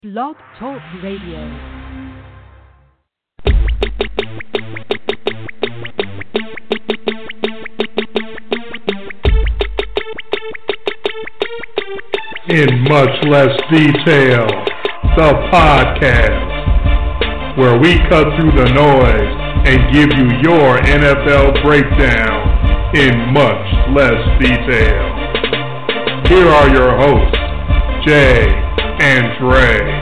Blog Talk Radio. In much less detail, the podcast, where we cut through the noise and give you your NFL breakdown in much less detail. Here are your hosts, Jay and Dre.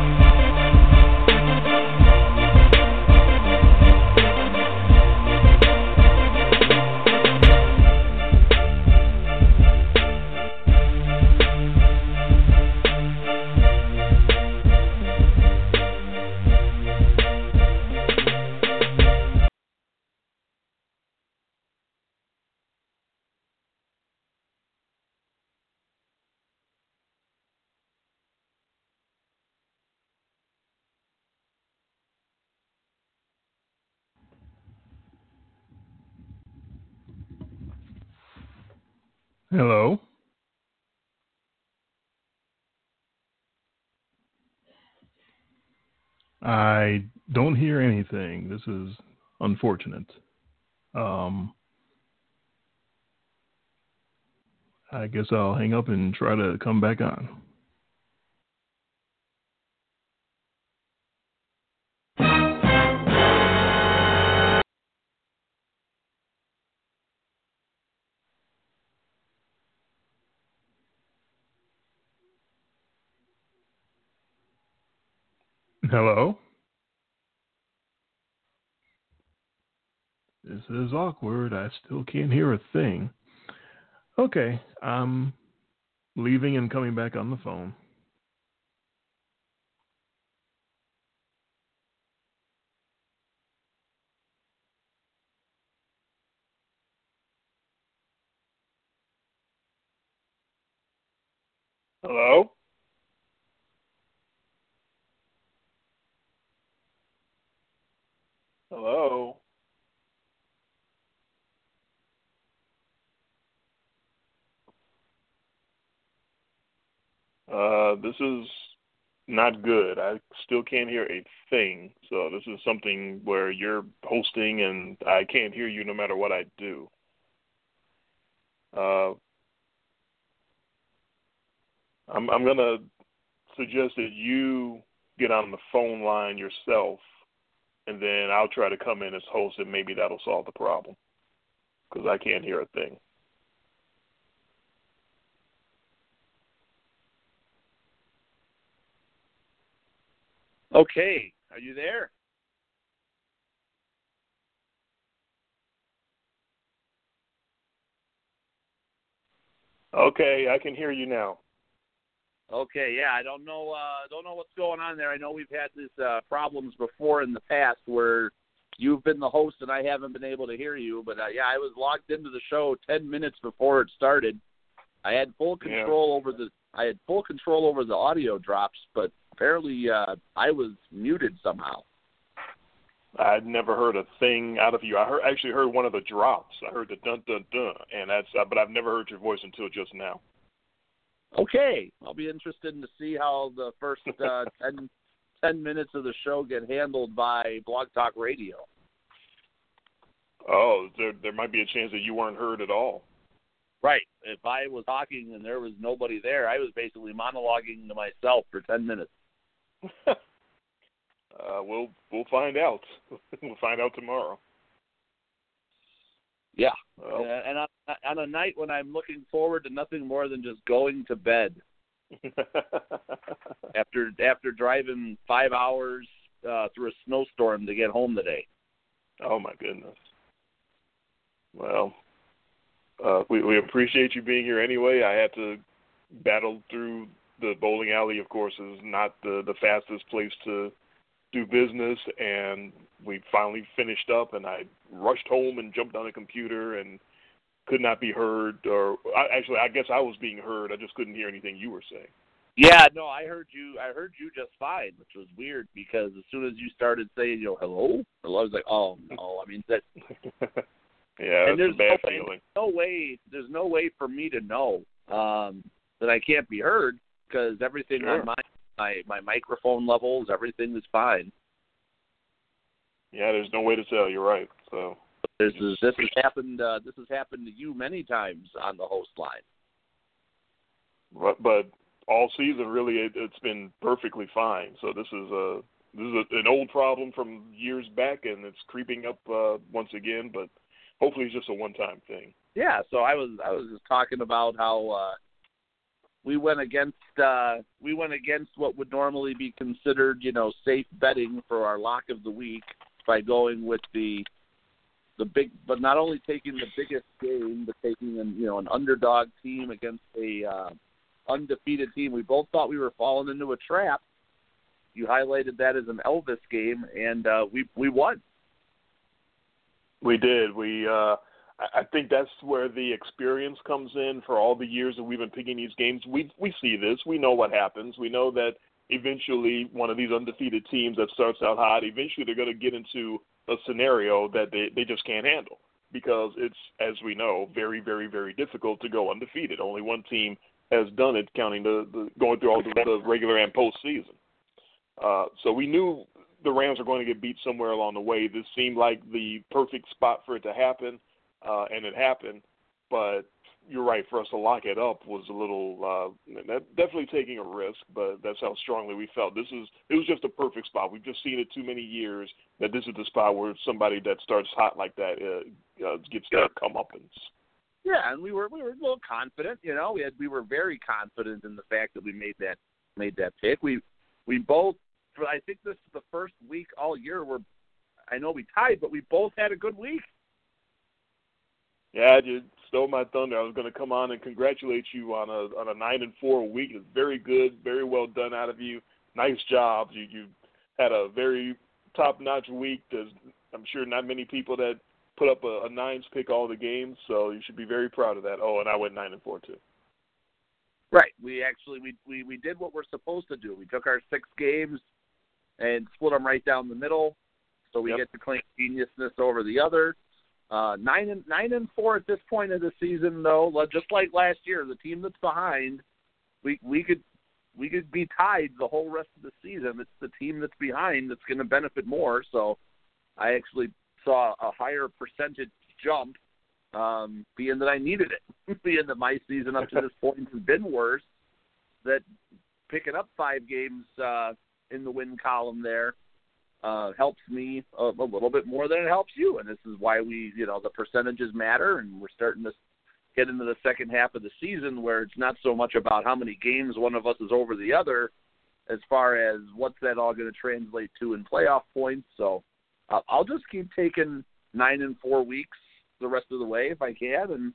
Hello. I don't hear anything. This is unfortunate. I guess I'll hang up and try to come back on. Hello? This is awkward. I still can't hear a thing. Okay, I'm leaving and coming back on the phone. Hello? Hello? This is not good. I still can't hear a thing. So this is something where you're hosting and I can't hear you no matter what I do. I'm going to suggest that you get on the phone line yourself, and then I'll try to come in as host, and maybe that'll solve the problem, because I can't hear a thing. Okay, are you there? Okay, I can hear you now. Okay, yeah, I don't know what's going on there. I know we've had these problems before in the past where you've been the host and I haven't been able to hear you. But yeah, I was logged into the show 10 minutes before it started. I had full control over the audio drops, but apparently I was muted somehow. I'd never heard a thing out of you. I actually heard one of the drops. I heard the dun dun dun, and but I've never heard your voice until just now. Okay, I'll be interested to see how the first 10 minutes of the show get handled by Blog Talk Radio. Oh, there might be a chance that you weren't heard at all. Right. If I was talking and there was nobody there, I was basically monologuing to myself for 10 minutes. We'll find out. We'll find out tomorrow. Yeah. Well, and on a night when I'm looking forward to nothing more than just going to bed after driving 5 hours through a snowstorm to get home today. Oh my goodness. Well, we appreciate you being here anyway. I had to battle through the bowling alley. Of course, is not the fastest place to do business, and we finally finished up, and I rushed home and jumped on a computer and could not be heard. I guess I was being heard. I just couldn't hear anything you were saying. Yeah, no, I heard you just fine, which was weird because as soon as you started saying, hello, I was like, oh no, I mean that. Yeah, and that's a bad feeling. There's no way for me to know that I can't be heard because everything on my microphone levels, everything is fine. Yeah, there's no way to tell. You're right. So this has happened. This has happened to you many times on the host line. But all season, really, it's been perfectly fine. So this is an old problem from years back, and it's creeping up once again. But hopefully, it's just a one-time thing. Yeah. So I was just talking about how we went against what would normally be considered, safe betting for our lock of the week by going with the big, but not only taking the biggest game, but taking an underdog team against a undefeated team. We both thought we were falling into a trap. You highlighted that as an Elvis game, and we won. We did. I think that's where the experience comes in for all the years that we've been picking these games. We see this. We know what happens. We know that eventually one of these undefeated teams that starts out hot, eventually they're going to get into a scenario that they just can't handle because it's, as we know, very, very, very difficult to go undefeated. Only one team has done it, counting the going through all the regular and postseason. So we knew the Rams were going to get beat somewhere along the way. This seemed like the perfect spot for it to happen, and it happened. But you're right, for us to lock it up was a little definitely taking a risk, but that's how strongly we felt. It was just a perfect spot. We've just seen it too many years that this is the spot where somebody that starts hot like that gets their comeuppance. Yeah, and we were a little confident. We were very confident in the fact that we made that pick. We both, I think this is the first week all year where I know we tied, but we both had a good week. Yeah, you stole my thunder. I was going to come on and congratulate you on a 9-4 week. It's very good, very well done out of you. Nice job. You had a very top-notch week. There's, I'm sure, not many people that put up a nines pick all the games, so you should be very proud of that. Oh, and I went 9-4 too. Right. We actually we did what we're supposed to do. We took our 6 games and split them right down the middle, so we get to claim geniusness over the other. 9-4 at this point of the season, though. Just like last year, the team that's behind, we could be tied the whole rest of the season. It's the team that's behind that's going to benefit more. So I actually saw a higher percentage jump, being that I needed it, being that my season up to this point has been worse. That picking up 5 games in the win column there helps me a little bit more than it helps you, and this is why the percentages matter, and we're starting to get into the second half of the season where it's not so much about how many games one of us is over the other as far as what's that all going to translate to in playoff points. So I'll just keep taking 9-4 weeks the rest of the way if I can,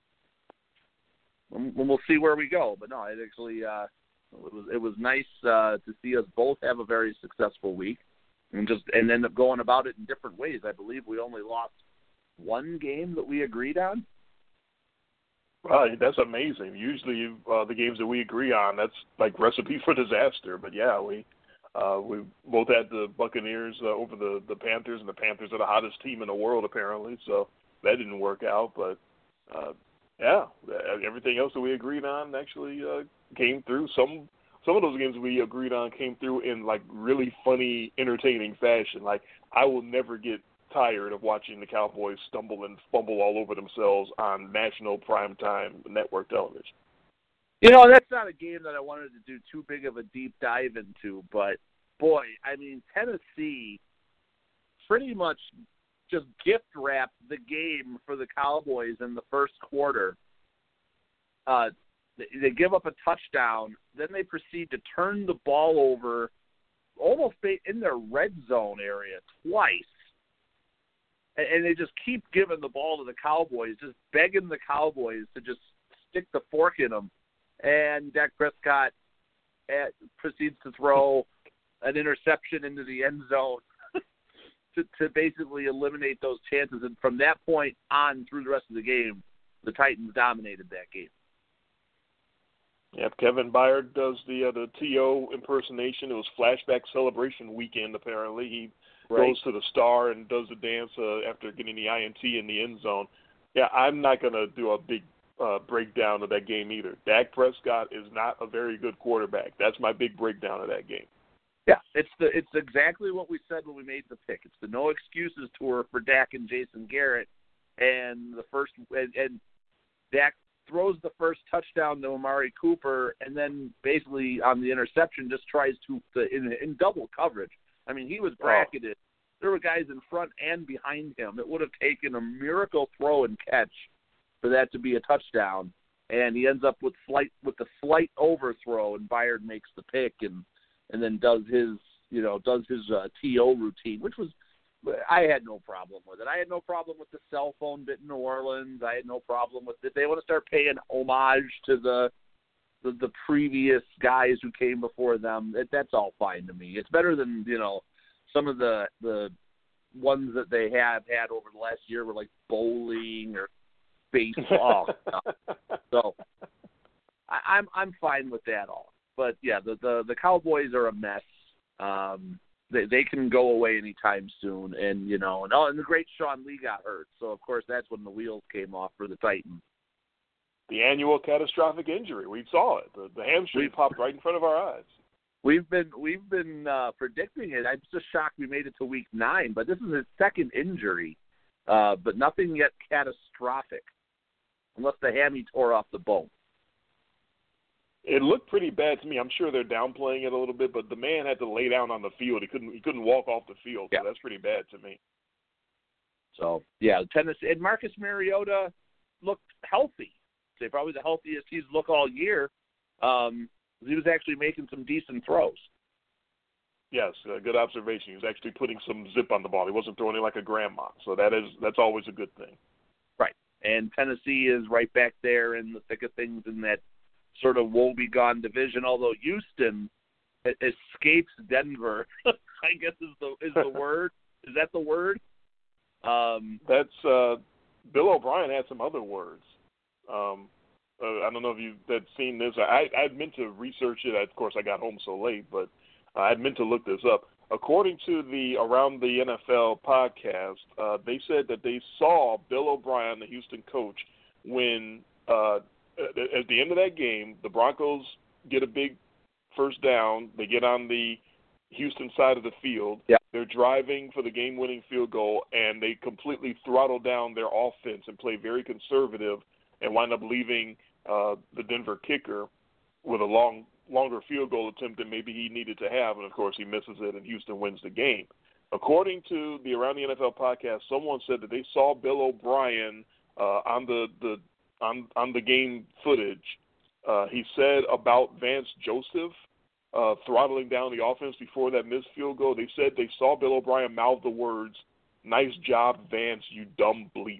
and we'll see where we go. But no, it actually it was nice to see us both have a very successful week. And end up going about it in different ways. I believe we only lost 1 game that we agreed on. Right, that's amazing. Usually the games that we agree on, that's like recipe for disaster. But yeah, we both had the Buccaneers over the Panthers, and the Panthers are the hottest team in the world apparently. So that didn't work out. But yeah, everything else that we agreed on actually came through. Some of those games we agreed on came through in, like, really funny, entertaining fashion. Like, I will never get tired of watching the Cowboys stumble and fumble all over themselves on national primetime network television. That's not a game that I wanted to do too big of a deep dive into, but, boy, I mean, Tennessee pretty much just gift-wrapped the game for the Cowboys in the first quarter. They give up a touchdown, then they proceed to turn the ball over almost in their red zone area twice. And they just keep giving the ball to the Cowboys, just begging the Cowboys to just stick the fork in them. And Dak Prescott proceeds to throw an interception into the end zone to basically eliminate those chances. And from that point on through the rest of the game, the Titans dominated that game. Yep, Kevin Byard does the T.O. impersonation. It was flashback celebration weekend, apparently. He goes to the star and does the dance after getting the INT in the end zone. Yeah, I'm not going to do a big breakdown of that game either. Dak Prescott is not a very good quarterback. That's my big breakdown of that game. Yeah, it's exactly what we said when we made the pick. It's the no excuses tour for Dak and Jason Garrett, and Dak throws the first touchdown to Amari Cooper, and then basically on the interception just tries to in double coverage. I mean, he was bracketed. There were guys in front and behind him. It would have taken a miracle throw and catch for that to be a touchdown, and he ends up with the slight overthrow, and Byard makes the pick and then does his TO routine, which was, I had no problem with it. I had no problem with the cell phone bit in New Orleans. I had no problem with it. They want to start paying homage to the previous guys who came before them. That's all fine to me. It's better than, some of the ones that they have had over the last year were like bowling or baseball. So I'm fine with that all. But yeah, the Cowboys are a mess. They can go away anytime soon, and and the great Sean Lee got hurt, so of course that's when the wheels came off for the Titans. The annual catastrophic injury, we saw it. The hamstring popped right in front of our eyes. We've been predicting it. I'm just shocked we made it to week 9, but this is his second injury, but nothing yet catastrophic, unless the hammy tore off the bone. It looked pretty bad to me. I'm sure they're downplaying it a little bit, but the man had to lay down on the field. He couldn't walk off the field. So that's pretty bad to me. So yeah, Tennessee and Marcus Mariota looked healthy. So probably the healthiest he's looked all year. He was actually making some decent throws. Yes, good observation. He was actually putting some zip on the ball. He wasn't throwing it like a grandma. So that's always a good thing. Right, and Tennessee is right back there in the thick of things in that sort of woe-begone division, although Houston escapes Denver, I guess is the word. Is that the word? That's Bill O'Brien had some other words. I don't know if you've seen this. I'd meant to research it. Of course, I got home so late, but I'd meant to look this up. According to the Around the NFL podcast, they said that they saw Bill O'Brien, the Houston coach, when at the end of that game, the Broncos get a big first down. They get on the Houston side of the field. Yeah. They're driving for the game-winning field goal, and they completely throttle down their offense and play very conservative and wind up leaving the Denver kicker with a longer field goal attempt than maybe he needed to have. And, of course, he misses it, and Houston wins the game. According to the Around the NFL podcast, someone said that they saw Bill O'Brien on the game footage. He said about Vance Joseph throttling down the offense before that missed field goal. They said they saw Bill O'Brien mouth the words, "Nice job, Vance, you dumb bleep."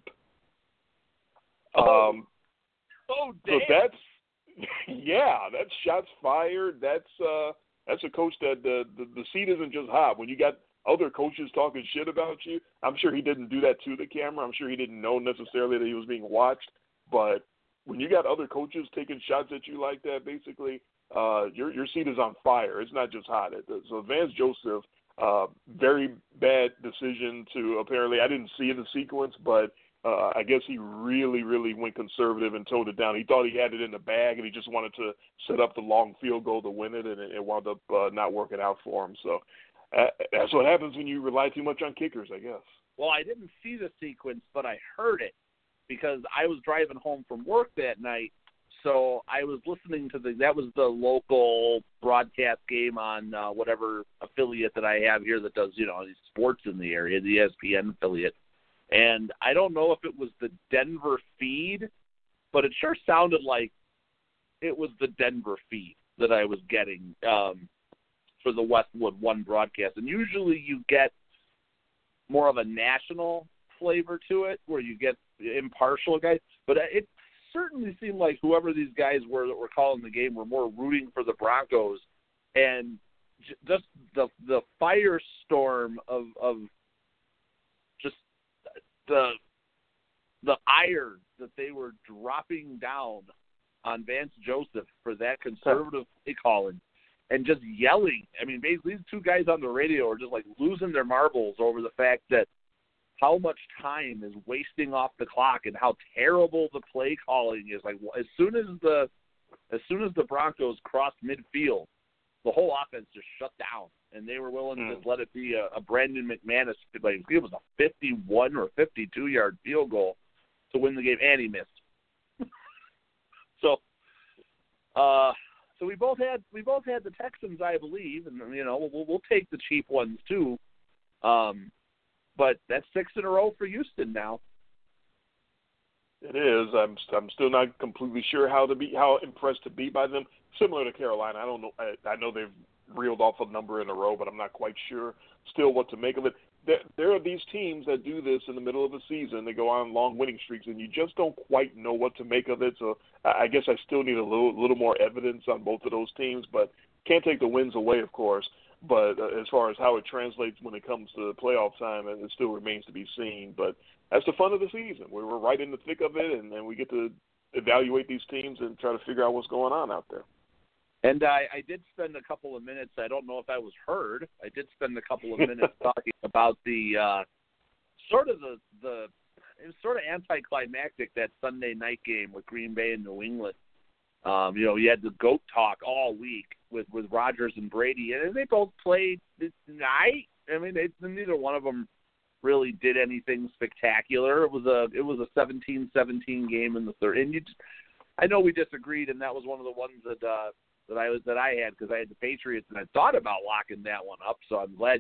Damn. So that's shots fired. That's a coach that the seat isn't just hot. When you got other coaches talking shit about you, I'm sure he didn't do that to the camera. I'm sure he didn't know necessarily that he was being watched. But when you got other coaches taking shots at you like that, basically, your seat is on fire. It's not just hot. So Vance Joseph, very bad decision to apparently, I didn't see the sequence, but I guess he really, really went conservative and toned it down. He thought he had it in the bag, and he just wanted to set up the long field goal to win it, and it wound up not working out for him. So that's what happens when you rely too much on kickers, I guess. Well, I didn't see the sequence, but I heard it because I was driving home from work that night. So I was listening to that was the local broadcast game on whatever affiliate that I have here that does, these sports in the area, the ESPN affiliate. And I don't know if it was the Denver feed, but it sure sounded like it was the Denver feed that I was getting for the Westwood One broadcast. And usually you get more of a national flavor to it where you get impartial guys. But it certainly seemed like whoever these guys were that were calling the game were more rooting for the Broncos. And just the firestorm of just the ire that they were dropping down on Vance Joseph for that conservative play calling and just yelling. I mean, basically these two guys on the radio are just like losing their marbles over the fact that how much time is wasting off the clock and how terrible the play calling is. Like as soon as the Broncos crossed midfield, the whole offense just shut down, and they were willing to just let it be a Brandon McManus. Like it was a 51 or 52-yard field goal to win the game, and he missed. So we both had the Texans, I believe, and we'll take the cheap ones too. But that's 6 in a row for Houston now. It is. I'm still not completely sure how impressed to be by them. Similar to Carolina, I don't know. I know they've reeled off a number in a row, but I'm not quite sure still what to make of it. There are these teams that do this in the middle of the season. They go on long winning streaks, and you just don't quite know what to make of it. So I guess I still need a little more evidence on both of those teams, but can't take the wins away, of course. But as far as how it translates when it comes to playoff time, it still remains to be seen. But that's the fun of the season. We're right in the thick of it, and we get to evaluate these teams and try to figure out what's going on out there. And I did spend a couple of minutes, I don't know if I was heard, I did spend a couple of minutes talking about the it was sort of anticlimactic, that Sunday night game with Green Bay and New England. You had the GOAT talk all week with Rodgers and Brady, and they both played this night. I mean, neither one of them really did anything spectacular. It was a 17-17 game in the third. And I know we disagreed, and that was one of the ones that I had, because I had the Patriots, and I thought about locking that one up. So I'm glad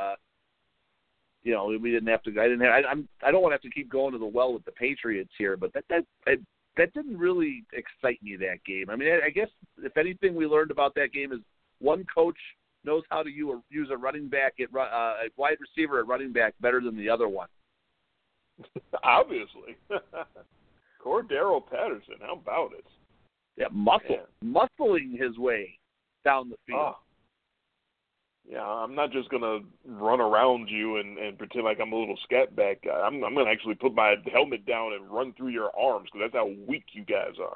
we didn't have to. I don't want to have to keep going to the well with the Patriots here, but that didn't really excite me, that game. I mean, I guess if anything we learned about that game is one coach knows how to use a running back a wide receiver at running back better than the other one. Obviously. Cordero Patterson, how about it? Yeah, muscling his way down the field. Oh. Yeah, I'm not just going to run around you and pretend like I'm a little scat back guy. I'm going to actually put my helmet down and run through your arms, because that's how weak you guys are.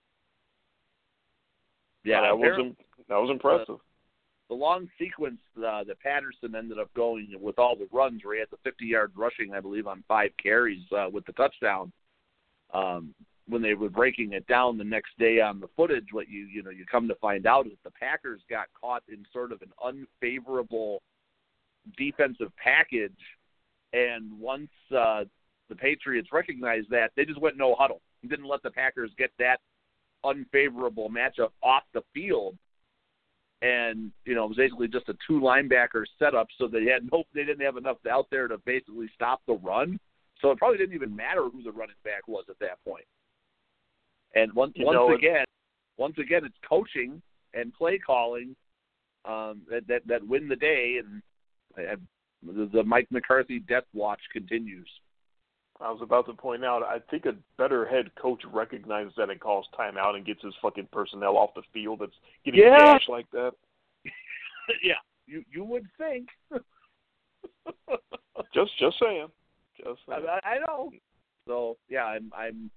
Yeah, that was impressive. The long sequence that Patterson ended up going with all the runs, where he had the 50-yard rushing, I believe, on 5 carries with the touchdown. When they were breaking it down the next day on the footage, what you come to find out is the Packers got caught in sort of an unfavorable defensive package, and once the Patriots recognized that, they just went no huddle. Didn't let the Packers get that unfavorable matchup off the field, and it was basically just a 2 linebacker setup, so they didn't have enough out there to basically stop the run. So it probably didn't even matter who the running back was at that point. And once again, it's coaching and play calling that win the day, and the Mike McCarthy death watch continues. I was about to point out, I think a better head coach recognizes that and calls timeout and gets his fucking personnel off the field that's getting gashed like that. Yeah, you would think. Just saying. I know. So yeah, I'm.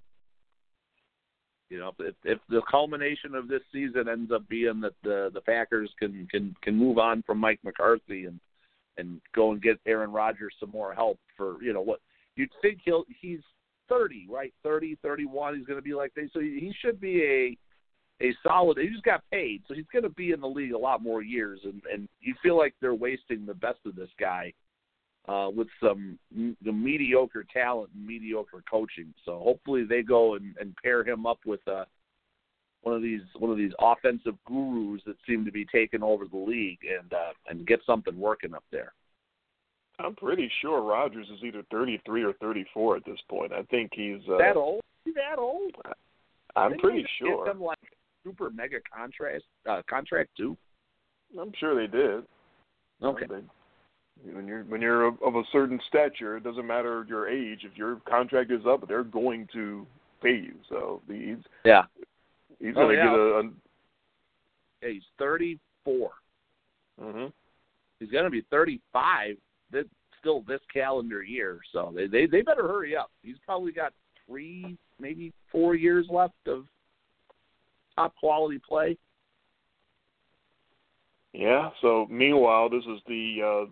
If the culmination of this season ends up being that the Packers can move on from Mike McCarthy and go and get Aaron Rodgers some more help for what you'd think he's 30, right? 30, 31. He's going to be like this, so he should be a solid. He just got paid, so he's going to be in the league a lot more years, and you feel like they're wasting the best of this guy. With some mediocre talent and mediocre coaching. So hopefully they go and pair him up with one of these offensive gurus that seem to be taking over the league and get something working up there. I'm pretty sure Rodgers is either 33 or 34 at this point. I think he's that old. He's that old. I'm pretty sure. Give him like a super mega contract too. I'm sure they did. Okay. When you're of a certain stature, it doesn't matter your age. If your contract is up, they're going to pay you. So he's going to get a. Yeah, he's 34. Mm-hmm. He's going to be 35. Still this calendar year. So they better hurry up. He's probably got 3, maybe 4 years left of top quality play. Yeah. So meanwhile, this is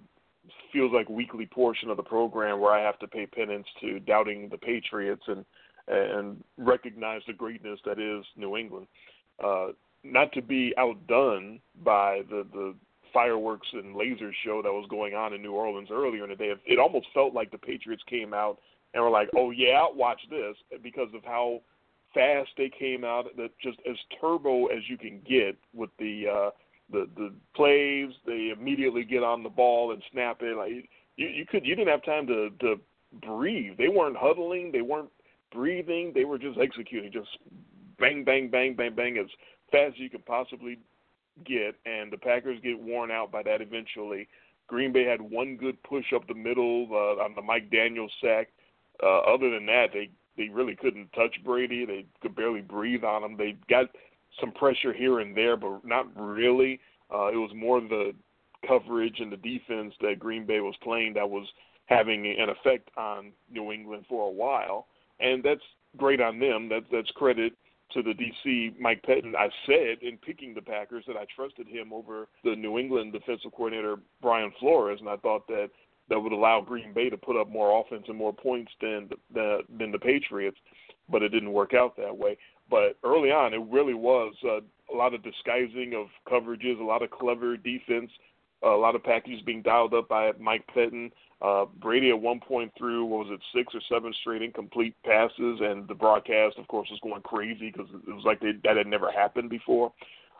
feels like weekly portion of the program where I have to pay penance to doubting the Patriots and recognize the greatness that is New England. Not to be outdone by the fireworks and laser show that was going on in New Orleans earlier in the day. It almost felt like the Patriots came out and were like, oh, yeah, watch this, because of how fast they came out, that just as turbo as you can get with the plays. They immediately get on the ball and snap it. Like you didn't have time to breathe. They weren't huddling. They weren't breathing. They were just executing, just bang, bang, bang, bang, bang, as fast as you can possibly get. And the Packers get worn out by that eventually. Green Bay had one good push up the middle on the Mike Daniels sack. Other than that, they really couldn't touch Brady. They could barely breathe on him. They got some pressure here and there, but not really. It was more the coverage and the defense that Green Bay was playing that was having an effect on New England for a while, and that's great on them. That's credit to the DC Mike Pettin. I said in picking the Packers that I trusted him over the New England defensive coordinator Brian Flores, and I thought that would allow Green Bay to put up more offense and more points than the Patriots, but it didn't work out that way. But early on, it really was a lot of disguising of coverages, a lot of clever defense, a lot of packages being dialed up by Mike Pettin. Brady at one point threw, 6 or 7 straight incomplete passes, and the broadcast, of course, was going crazy because it was like that had never happened before.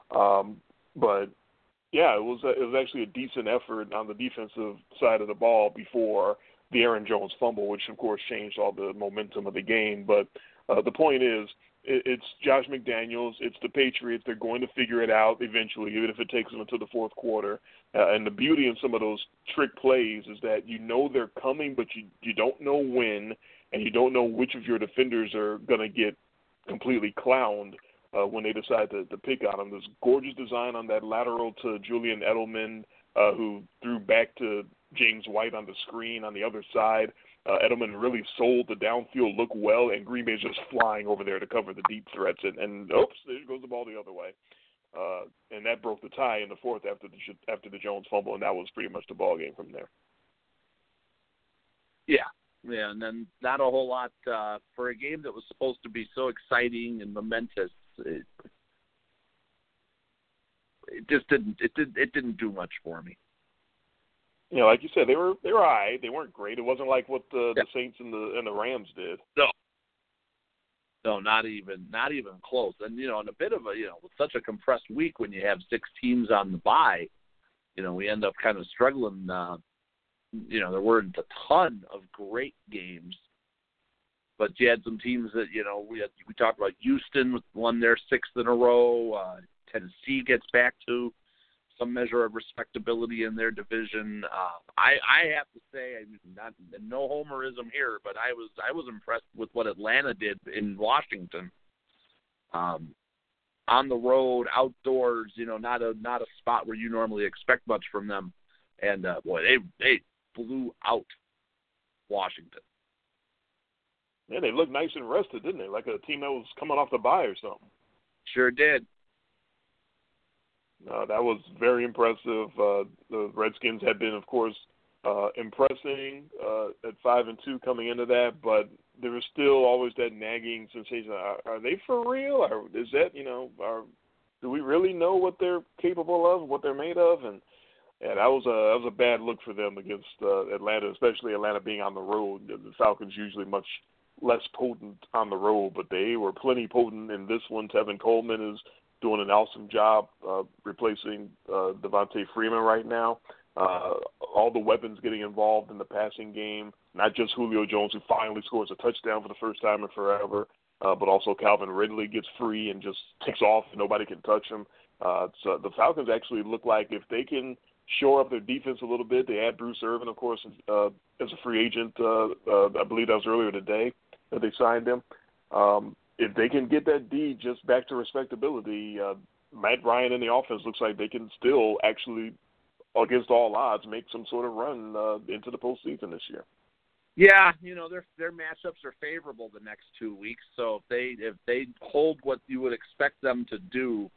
But yeah, it was actually a decent effort on the defensive side of the ball before the Aaron Jones fumble, which of course changed all the momentum of the game. But the point is, it's Josh McDaniels, it's the Patriots. They're going to figure it out eventually, even if it takes them until the fourth quarter. And the beauty in some of those trick plays is that you know they're coming, but you don't know when, and you don't know which of your defenders are going to get completely clowned when they decide to pick on them. This gorgeous design on that lateral to Julian Edelman, who threw back to James White on the screen on the other side. Edelman really sold the downfield look well, and Green Bay's just flying over there to cover the deep threats. And oops, there goes the ball the other way. And that broke the tie in the fourth after the Jones fumble, and that was pretty much the ball game from there. Yeah, and then not a whole lot for a game that was supposed to be so exciting and momentous. It just didn't. It didn't do much for me. You know, like you said, they were all right. They weren't great. It wasn't like what the Saints and the Rams did. No, not even close. And in a bit of with such a compressed week when you have 6 teams on the bye, we end up kind of struggling. There weren't a ton of great games, but you had some teams that we talked about. Houston won their 6th in a row. Tennessee gets back to some measure of respectability in their division. I have to say, not no homerism here, but I was impressed with what Atlanta did in Washington. On the road, outdoors, not a spot where you normally expect much from them, and they blew out Washington. Yeah, they looked nice and rested, didn't they? Like a team that was coming off the bye or something. Sure did. That was very impressive. The Redskins had been, of course, impressing at 5-2 coming into that, but there was still always that nagging sensation. Are they for real? Or is that, do we really know what they're capable of, what they're made of? And that was a bad look for them against Atlanta, especially Atlanta being on the road. The Falcons usually much less potent on the road, but they were plenty potent in this one. Tevin Coleman is doing an awesome job replacing Devontae Freeman right now. All the weapons getting involved in the passing game, not just Julio Jones, who finally scores a touchdown for the first time in forever, but also Calvin Ridley gets free and just takes off and nobody can touch him. So the Falcons actually look like if they can shore up their defense a little bit, they add Bruce Irvin, of course, as a free agent. I believe that was earlier today that they signed him. If they can get that D just back to respectability, Matt Ryan and the offense looks like they can still actually, against all odds, make some sort of run into the postseason this year. Yeah, their matchups are favorable the next 2 weeks. So if they hold what you would expect them to do,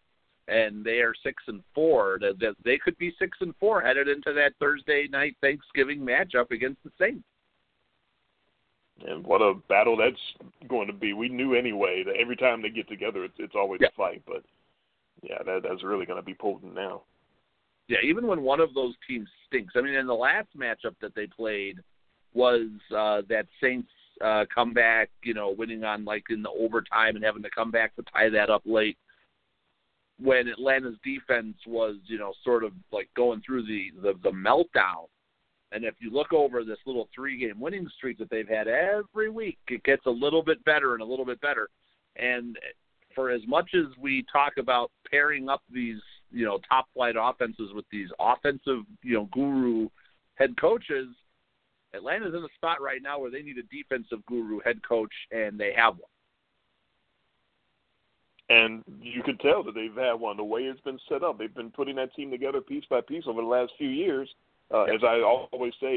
and they are 6-4. They could be 6-4 headed into that Thursday night Thanksgiving matchup against the Saints. And what a battle that's going to be. We knew anyway that every time they get together, it's always a fight. But, yeah, that's really going to be potent now. Yeah, even when one of those teams stinks. I mean, in the last matchup that they played was that Saints comeback, winning on, in the overtime and having to come back to tie that up late, when Atlanta's defense was, sort of going through the meltdown. And if you look over this little 3-game winning streak that they've had every week, it gets a little bit better and a little bit better. And for as much as we talk about pairing up these, top-flight offenses with these offensive, guru head coaches, Atlanta's in a spot right now where they need a defensive guru head coach, and they have one. And you can tell that they've had one. The way it's been set up, they've been putting that team together piece by piece over the last few years. As I always say,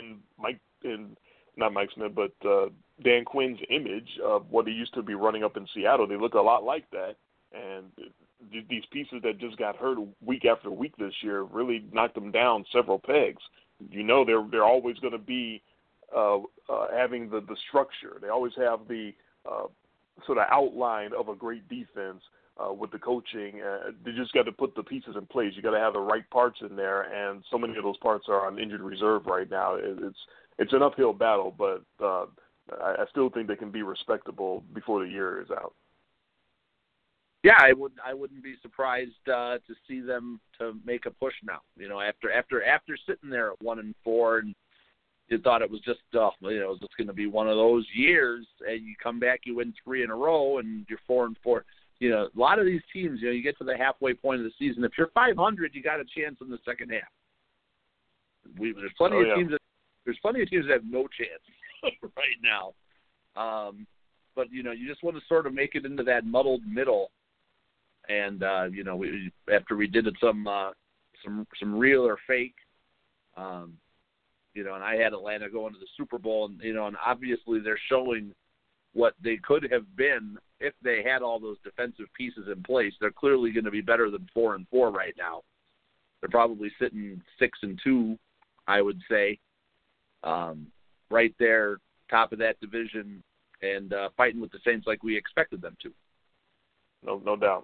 not Mike Smith, but Dan Quinn's image of what he used to be running up in Seattle, they look a lot like that. And these pieces that just got hurt week after week this year really knocked them down several pegs. They're always going to be having the structure. They always have the sort of outline of a great defense. With the coaching, they just got to put the pieces in place. You got to have the right parts in there, and so many of those parts are on injured reserve right now. It's an uphill battle, but I still think they can be respectable before the year is out. Yeah, I wouldn't be surprised to see them to make a push now. After sitting there at 1-4, and you thought it was just it was just going to be one of those years, and you come back, you win 3 in a row, and you're 4-4. A lot of these teams, you get to the halfway point of the season. If you're 500, you got a chance in the second half. There's plenty of teams that have no chance right now. But you just want to sort of make it into that muddled middle. And after we did it some real or fake, and I had Atlanta going to the Super Bowl, and obviously they're showing what they could have been if they had all those defensive pieces in place. They're clearly going to be better than 4-4 right now. They're probably sitting 6-2, I would say, right there, top of that division, and fighting with the Saints like we expected them to. No doubt.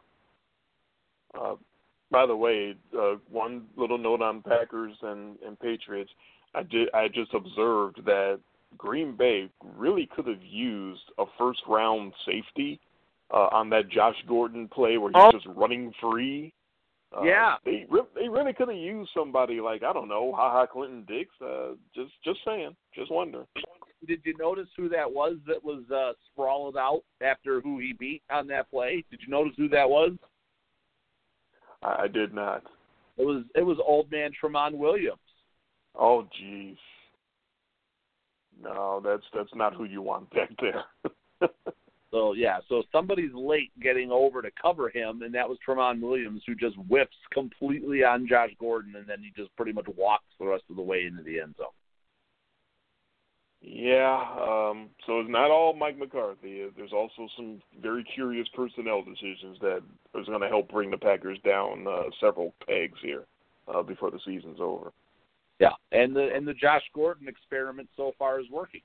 By the way, one little note on Packers and Patriots. I just observed that Green Bay really could have used a first-round safety on that Josh Gordon play where he's just running free. They really could have used somebody like, I don't know, Clinton Dix. Just saying, just wondering. Did you notice who that was sprawled out after who he beat on that play? Did you notice who that was? I did not. It was old man Tramon Williams. Oh, jeez. No, that's not who you want back there. So somebody's late getting over to cover him, and that was Tramon Williams, who just whiffs completely on Josh Gordon, and then he just pretty much walks the rest of the way into the end zone. Yeah, so it's not all Mike McCarthy. There's also some very curious personnel decisions that is going to help bring the Packers down several pegs here before the season's over. Yeah, and the Josh Gordon experiment so far is working.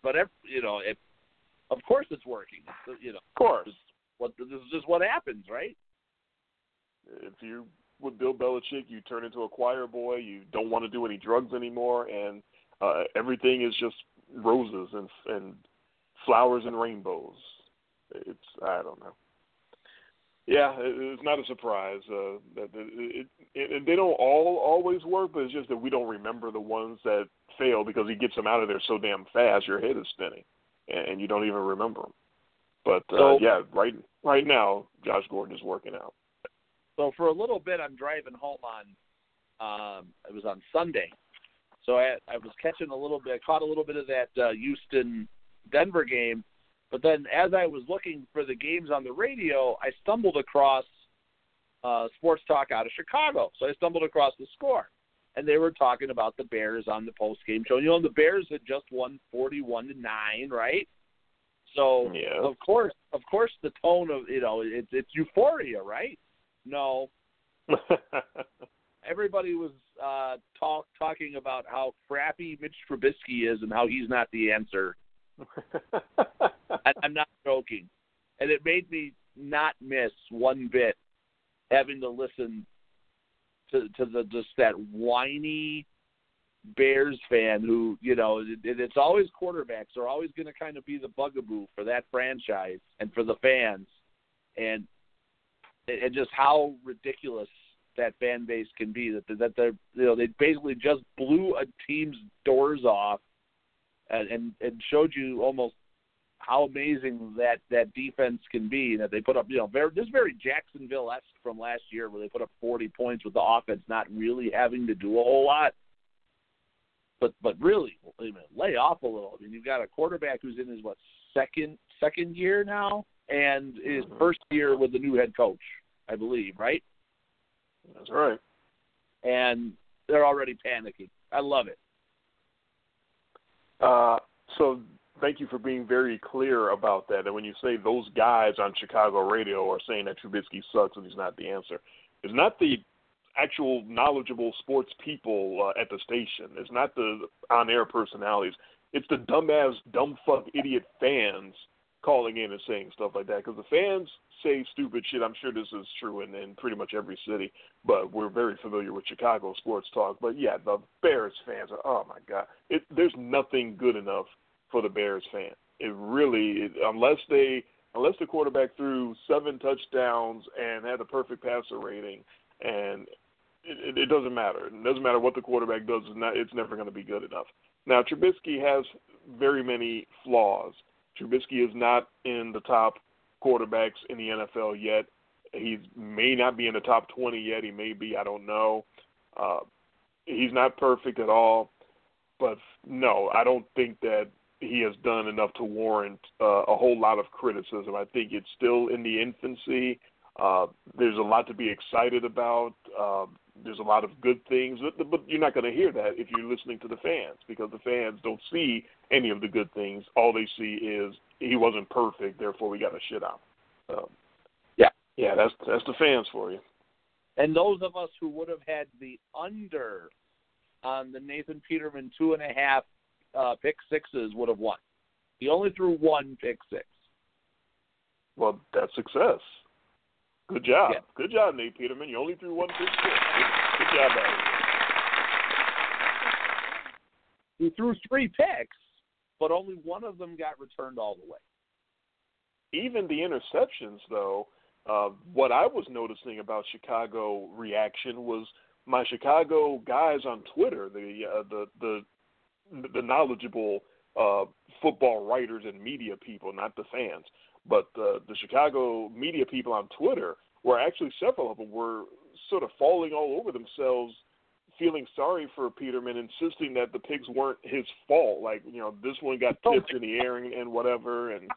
Of course it's working. Of course, this is just what happens, right? If you with Bill Belichick, you turn into a choir boy. You don't want to do any drugs anymore, and everything is just roses and flowers and rainbows. I don't know. Yeah, it's not a surprise that they don't always work, but it's just that we don't remember the ones that fail because he gets them out of there so damn fast, your head is spinning, and you don't even remember them. But, right now, Josh Gordon is working out. So for a little bit, I'm driving home it was on Sunday. So I was catching caught a little bit of that Houston-Denver game. But then as I was looking for the games on the radio, I stumbled across Sports Talk out of Chicago. So I stumbled across the score. And they were talking about the Bears on the post-game show. The Bears had just won 41-9, right? So, yeah. of course, the tone of, it's euphoria, right? No. Everybody was talking about how crappy Mitch Trubisky is and how he's not the answer. I'm not joking. And it made me not miss one bit having to listen to just that whiny Bears fan who, it's always quarterbacks are always going to kind of be the bugaboo for that franchise and for the fans, and just how ridiculous that fan base can be. That they're they basically just blew a team's doors off and showed you almost how amazing that defense can be. That they put up, very Jacksonville-esque from last year, where they put up 40 points with the offense not really having to do a whole lot. But really, lay off a little. I mean, you've got a quarterback who's in his second year now, and his first year with the new head coach, I believe, right? That's right. And they're already panicking. I love it. So thank you for being very clear about that. And when you say those guys on Chicago radio are saying that Trubisky sucks and he's not the answer, it's not the actual knowledgeable sports people at the station. It's not the on-air personalities. It's the dumbass, dumb fuck, idiot fans calling in and saying stuff like that. Because the fans say stupid shit. I'm sure this is true in pretty much every city, but we're very familiar with Chicago sports talk. But, yeah, the Bears fans are, oh, my God. There's nothing good enough for the Bears fan. It really, unless the quarterback threw 7 touchdowns and had a perfect passer rating, and it doesn't matter. It doesn't matter what the quarterback does. It's never going to be good enough. Now, Trubisky has very many flaws. Trubisky is not in the top quarterbacks in the NFL yet. He may not be in the top 20 yet. He may be. I don't know. He's not perfect at all. But, no, I don't think that he has done enough to warrant a whole lot of criticism. I think it's still in the infancy. There's a lot to be excited about. There's a lot of good things, but you're not going to hear that if you're listening to the fans, because the fans don't see any of the good things. All they see is he wasn't perfect, therefore we got to shit on him. Yeah, that's the fans for you. And those of us who would have had the under on the Nathan Peterman 2.5 pick sixes would have won. He only threw 1 pick six. Well, that's success. Good job. Yeah. Good job, Nate Peterman. You only threw 1 pick six. Good job, buddy. He threw 3 picks, but only one of them got returned all the way. Even the interceptions, though, what I was noticing about Chicago reaction was my Chicago guys on Twitter, the knowledgeable football writers and media people, not the fans, but the Chicago media people on Twitter were actually, several of them were sort of falling all over themselves, feeling sorry for Peterman, insisting that the picks weren't his fault. Like, this one got tipped in the air and whatever, and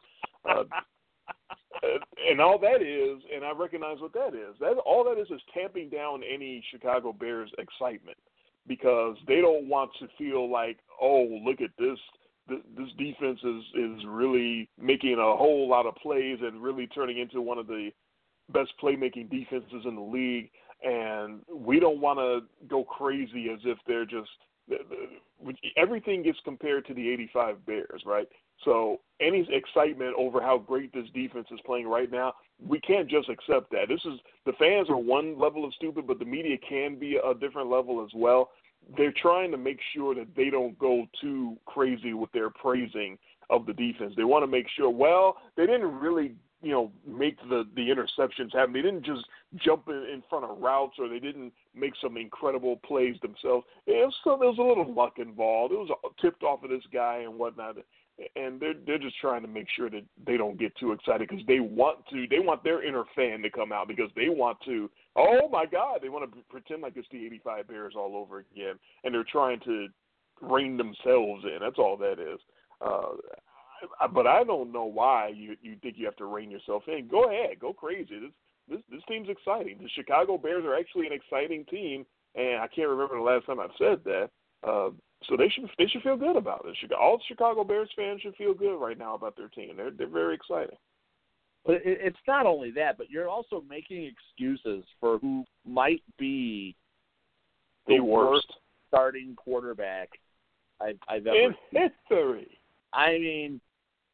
all that is, and I recognize what that is. All that is tamping down any Chicago Bears excitement, because they don't want to feel like, oh, look at this. This defense is really making a whole lot of plays and really turning into one of the best playmaking defenses in the league. And we don't want to go crazy as if they're just – everything gets compared to the 85 Bears, right? So any excitement over how great this defense is playing right now, we can't just accept that. The fans are one level of stupid, but the media can be a different level as well. They're trying to make sure that they don't go too crazy with their praising of the defense. They want to make sure, well, they didn't really, make the interceptions happen. They didn't just jump in front of routes, or they didn't make some incredible plays themselves. There was a little luck involved. It was tipped off of this guy and whatnot. And they're just trying to make sure that they don't get too excited, because they want their inner fan to come out, because they want to, oh my God, they want to pretend like it's the 85 Bears all over again, and they're trying to rein themselves in. That's all that is. But I don't know why you think you have to rein yourself in. Go ahead, go crazy. This team's exciting. The Chicago Bears are actually an exciting team, and I can't remember the last time I've said that. So they should feel good about it. All Chicago Bears fans should feel good right now about their team. They're very exciting. But it's not only that, but you're also making excuses for who might be the worst starting quarterback I've ever in seen. history. I mean,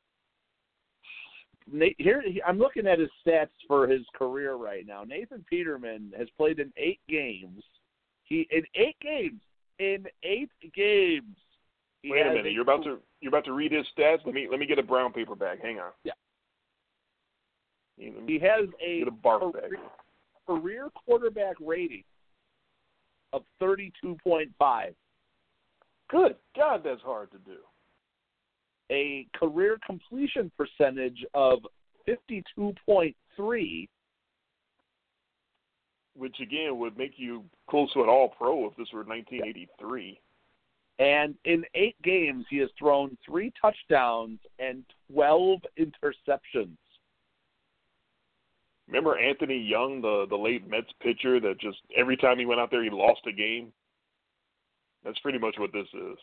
here I'm looking at his stats for his career right now. Nathan Peterman has played in 8 games. In 8 games. Wait a minute. You're about to read his stats. Let me get a brown paper bag. Hang on. Yeah. He has a career quarterback rating of 32.5. Good God, that's hard to do. A career completion percentage of 52.3. Which, again, would make you close to an all-pro if this were 1983. And in 8 games, he has thrown 3 touchdowns and 12 interceptions. Remember Anthony Young, the late Mets pitcher that just every time he went out there he lost a game? That's pretty much what this is.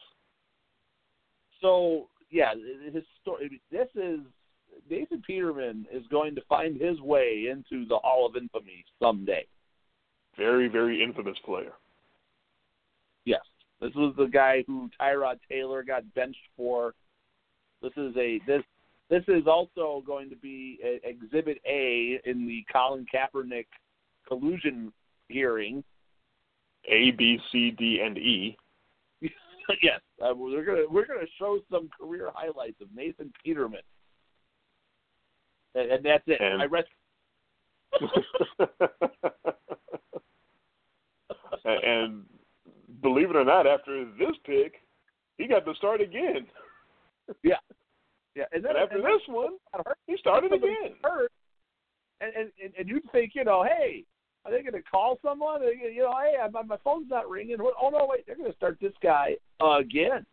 So, yeah, this is Nathan Peterman is going to find his way into the Hall of Infamy someday. Very, very infamous player. Yes. This was the guy who Tyrod Taylor got benched for. This is also going to be Exhibit A in the Colin Kaepernick collusion hearing. A, B, C, D, and E. Yes, we're gonna show some career highlights of Nathan Peterman, and that's it. And, I rest. and believe it or not, after this pick, he got to start again. Yeah. Yeah, and after this one, he started again. Hurt, and you'd think, hey, are they going to call someone? Hey, my phone's not ringing. Oh no, wait, they're going to start this guy again.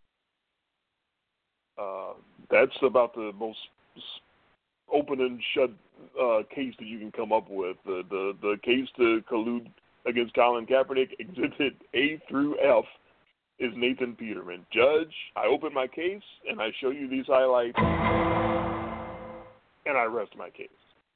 That's about the most open and shut case that you can come up with. The case to collude against Colin Kaepernick, Exhibit A through F, is Nathan Peterman. Judge, I open my case, and I show you these highlights, and I rest my case.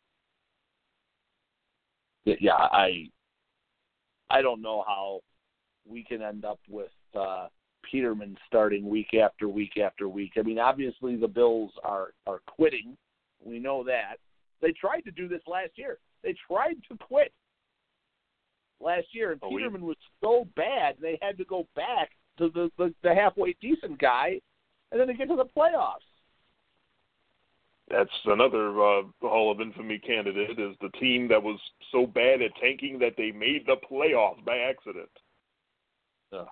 Yeah, I don't know how we can end up with Peterman starting week after week after week. I mean, obviously the Bills are quitting. We know that. They tried to do this last year. They tried to quit last year, and Peterman was so bad they had to go back to the halfway decent guy, and then they get to the playoffs. That's another Hall of Infamy candidate, is the team that was so bad at tanking that they made the playoffs by accident. Ugh.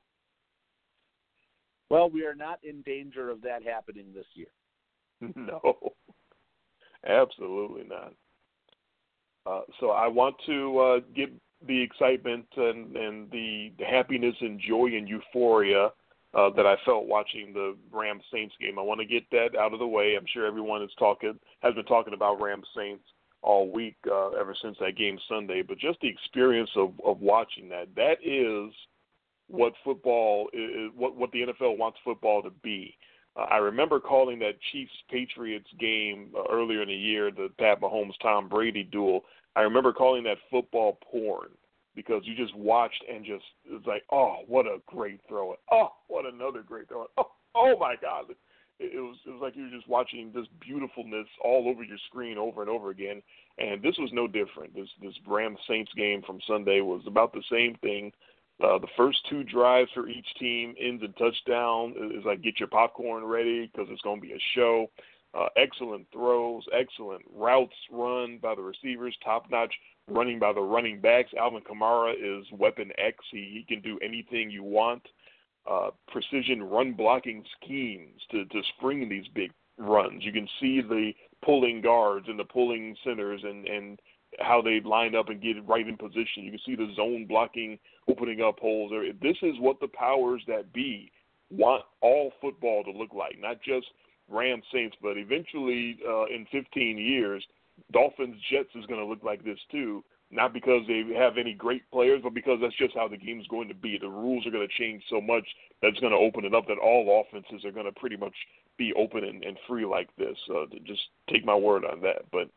Well, we are not in danger of that happening this year. No, absolutely not. So I want to give the excitement and the happiness and joy and euphoria that I felt watching the Rams-Saints game. I want to get that out of the way. I'm sure everyone has been talking about Rams-Saints all week ever since that game Sunday. But just the experience of watching that is what football is, what the NFL wants football to be. I remember calling that Chiefs-Patriots game earlier in the year, the Pat Mahomes-Tom Brady duel. I remember calling that football porn, because you just watched and it was like, oh, what a great throw. Oh, what another great throw. Oh my God. It was like you were just watching this beautifulness all over your screen over and over again. And this was no different. This Rams-Saints game from Sunday was about the same thing. The first 2 drives for each team ends in touchdown. It's like, get your popcorn ready because it's going to be a show. Excellent throws, excellent routes run by the receivers, top-notch running by the running backs. Alvin Kamara is Weapon X. He can do anything you want. Precision run-blocking schemes to spring these big runs. You can see the pulling guards and the pulling centers and how they line up and get right in position. You can see the zone blocking, opening up holes. This is what the powers that be want all football to look like, not just Rams-Saints, but eventually in 15 years, Dolphins-Jets is going to look like this too, not because they have any great players, but because that's just how the game is going to be. The rules are going to change so much that it's going to open it up that all offenses are going to pretty much be open and free like this. Just take my word on that. But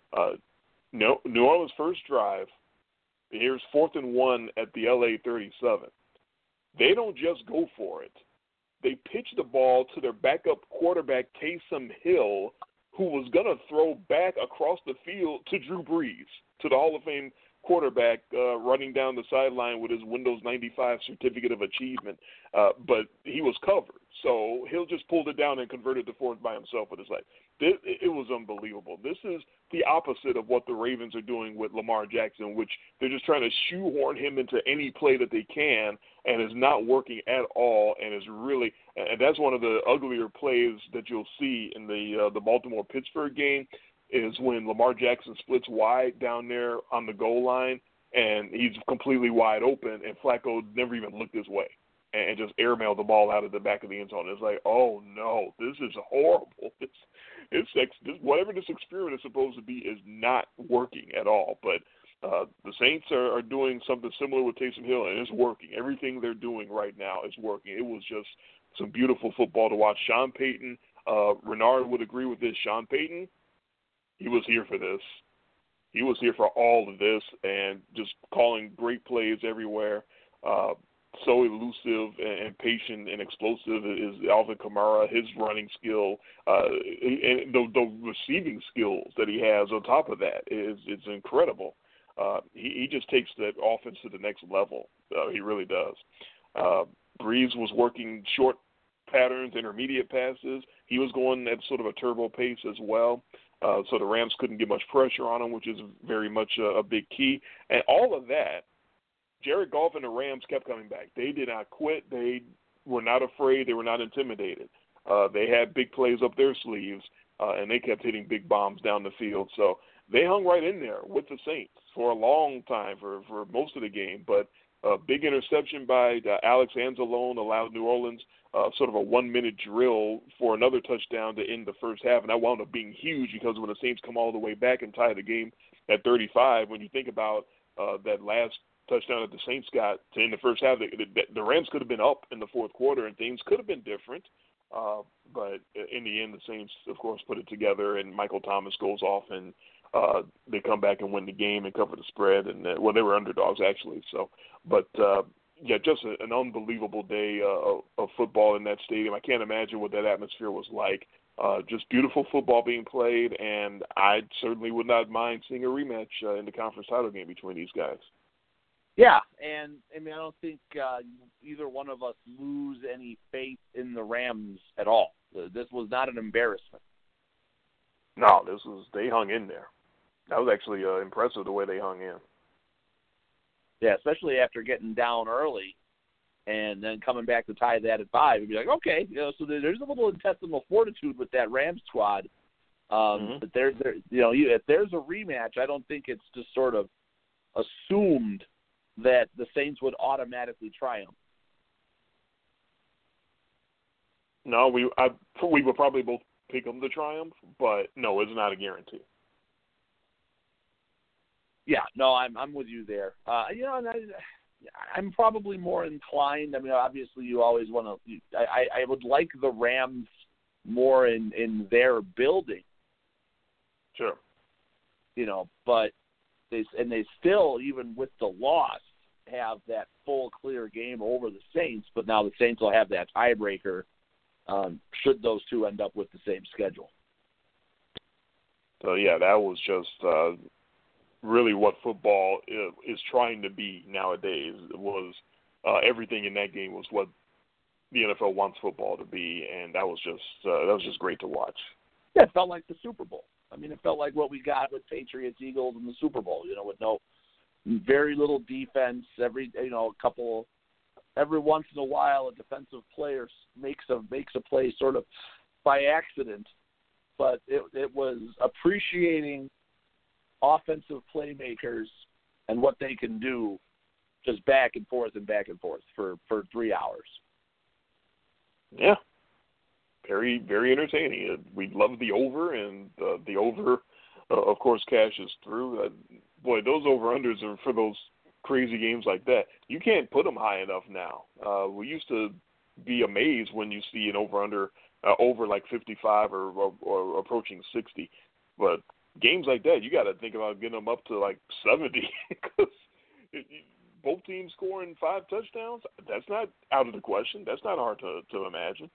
New Orleans' first drive, here's 4th and 1 at the LA 37. They don't just go for it. They pitch the ball to their backup quarterback, Taysom Hill, who was going to throw back across the field to Drew Brees, to the Hall of Fame quarterback running down the sideline with his Windows 95 certificate of achievement. But he was covered. So Hill just pulled it down and converted the fourth by himself with his leg. It was unbelievable. This is the opposite of what the Ravens are doing with Lamar Jackson, which they're just trying to shoehorn him into any play that they can, and is not working at all, and that's one of the uglier plays that you'll see in the Baltimore-Pittsburgh game, is when Lamar Jackson splits wide down there on the goal line, and he's completely wide open, and Flacco never even looked his way and just airmailed the ball out of the back of the end zone. It's like, oh no, this is horrible. Whatever this experiment is supposed to be is not working at all. But the Saints are doing something similar with Taysom Hill, and it's working. Everything they're doing right now is working. It was just some beautiful football to watch. Sean Payton, Renard would agree with this. Sean Payton, he was here for this. He was here for all of this, and just calling great plays everywhere. So elusive and patient and explosive is Alvin Kamara. His running skill, and the receiving skills that he has on top of that it's incredible. He just takes that offense to the next level. He really does. Breeze was working short patterns, intermediate passes. He was going at sort of a turbo pace as well. So the Rams couldn't get much pressure on him, which is very much a big key. And all of that, Jared Goff and the Rams kept coming back. They did not quit. They were not afraid. They were not intimidated. They had big plays up their sleeves, and they kept hitting big bombs down the field. So they hung right in there with the Saints for a long time, for most of the game. But a big interception by Alex Anzalone allowed New Orleans sort of a 1-minute drill for another touchdown to end the first half, and that wound up being huge because when the Saints come all the way back and tie the game at 35, when you think about that last touchdown that the Saints got to end the first half, the Rams could have been up in the fourth quarter and things could have been different. But in the end, the Saints, of course, put it together, and Michael Thomas goes off, and they come back and win the game and cover the spread. And they were underdogs actually. So, but just an unbelievable day of football in that stadium. I can't imagine what that atmosphere was like. Just beautiful football being played, and I certainly would not mind seeing a rematch in the conference title game between these guys. Yeah, and I mean, I don't think either one of us lose any faith in the Rams at all. This was not an embarrassment. No, they hung in there. That was actually impressive the way they hung in. Yeah, especially after getting down early and then coming back to tie that at 5. You'd be like, okay, so there's a little intestinal fortitude with that Rams squad. But if there's a rematch, I don't think it's just sort of assumed that the Saints would automatically triumph. No, we would probably both pick them to triumph, but no, it's not a guarantee. Yeah, no, I'm with you there. And I'm probably more inclined. I mean, obviously, you always want to. I would like the Rams more in their building. Sure. But they still, even with the loss, have that full clear game over the Saints. But now the Saints will have that tiebreaker should those two end up with the same schedule. So yeah, that was just really what football is trying to be nowadays. It was everything in that game was what the NFL wants football to be, and that was just great to watch. Yeah, it felt like the Super Bowl. I mean, it felt like what we got with Patriots, Eagles, in the Super Bowl. With very little defense. Every once in a while, a defensive player makes a play sort of by accident, but it was appreciating offensive playmakers and what they can do, just back and forth for 3 hours. Yeah. Very, very entertaining. We love the over, and the over, of course, cashes through. Boy, those over-unders are for those crazy games like that. You can't put them high enough now. We used to be amazed when you see an over like 55 or approaching 60. But games like that, you got to think about getting them up to like 70 because both teams scoring 5 touchdowns, that's not out of the question. That's not hard to imagine.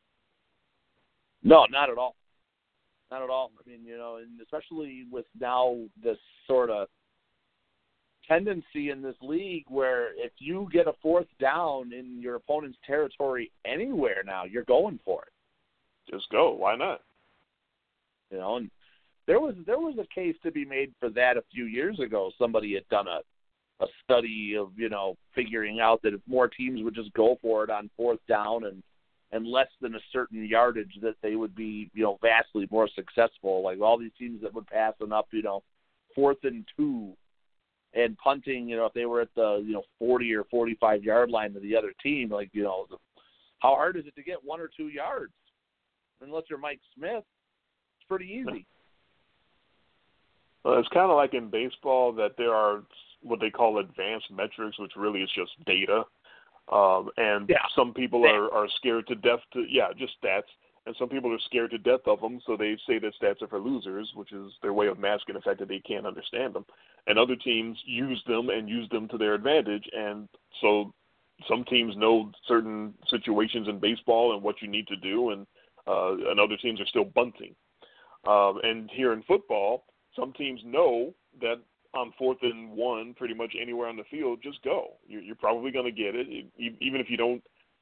No, not at all. Not at all. I mean, and especially with now this sort of tendency in this league where if you get a 4th down in your opponent's territory anywhere now, you're going for it. Just go. Why not? And there was a case to be made for that a few years ago. Somebody had done a study of, figuring out that if more teams would just go for it on 4th down and less than a certain yardage, that they would be, vastly more successful. Like all these teams that would pass them up, 4th and 2 and punting, if they were at the, 40 or 45 yard line of the other team, like, how hard is it to get 1 or 2 yards? Unless you're Mike Smith, it's pretty easy. Well, it's kind of like in baseball that there are what they call advanced metrics, which really is just data. And some people are scared to death just stats. And some people are scared to death of them, so they say that stats are for losers, which is their way of masking the fact that they can't understand them. And other teams use them to their advantage. And so some teams know certain situations in baseball and what you need to do, and other teams are still bunting. And here in football, some teams know that on 4th and 1, pretty much anywhere on the field, just go. You're probably going to get it, even if you don't.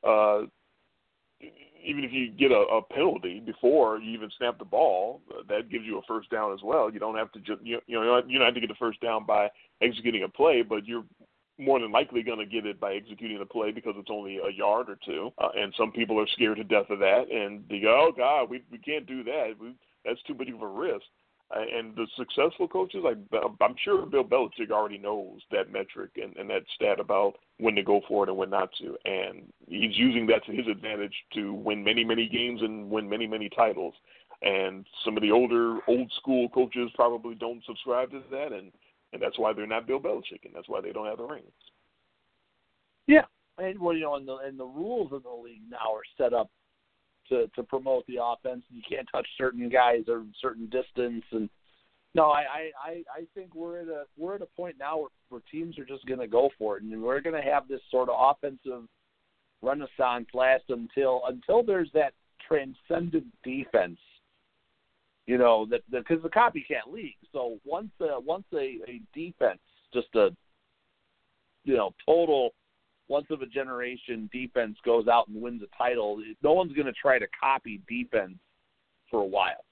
Even if you get a penalty before you even snap the ball, that gives you a 1st down as well. You don't have to you don't have to get the 1st down by executing a play, but you're more than likely going to get it by executing the play because it's only a yard or 2. And some people are scared to death of that, and they go, "Oh God, we can't do that. That's too big of a risk." And the successful coaches, I'm sure Bill Belichick already knows that metric and that stat about when to go for it and when not to. And he's using that to his advantage to win many, many games and win many, many titles. And some of the old school coaches probably don't subscribe to that, and that's why they're not Bill Belichick, and that's why they don't have the rings. Yeah. And, and the rules of the league now are set up to promote the offense. You can't touch certain guys or certain distance, and I think we're at a point now where teams are just going to go for it, and we're going to have this sort of offensive renaissance last until there's that transcendent defense, that because the copycat league. So once a defense, just a total once of a generation defense goes out and wins a title, no one's going to try to copy defense for a while.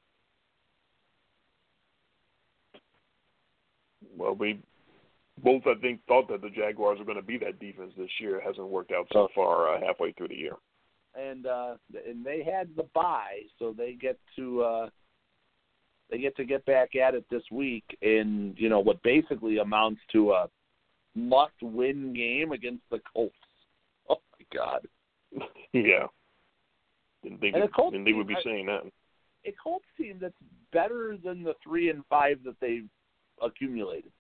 Well, we both, I think, thought that the Jaguars were going to be that defense this year. It hasn't worked out so far halfway through the year. And they had the bye, so they get to get back at it this week in what basically amounts to a must-win game against the Colts. Oh my God! Yeah, didn't think they would be saying that. A Colts team that's better than the 3-5 that they've accumulated.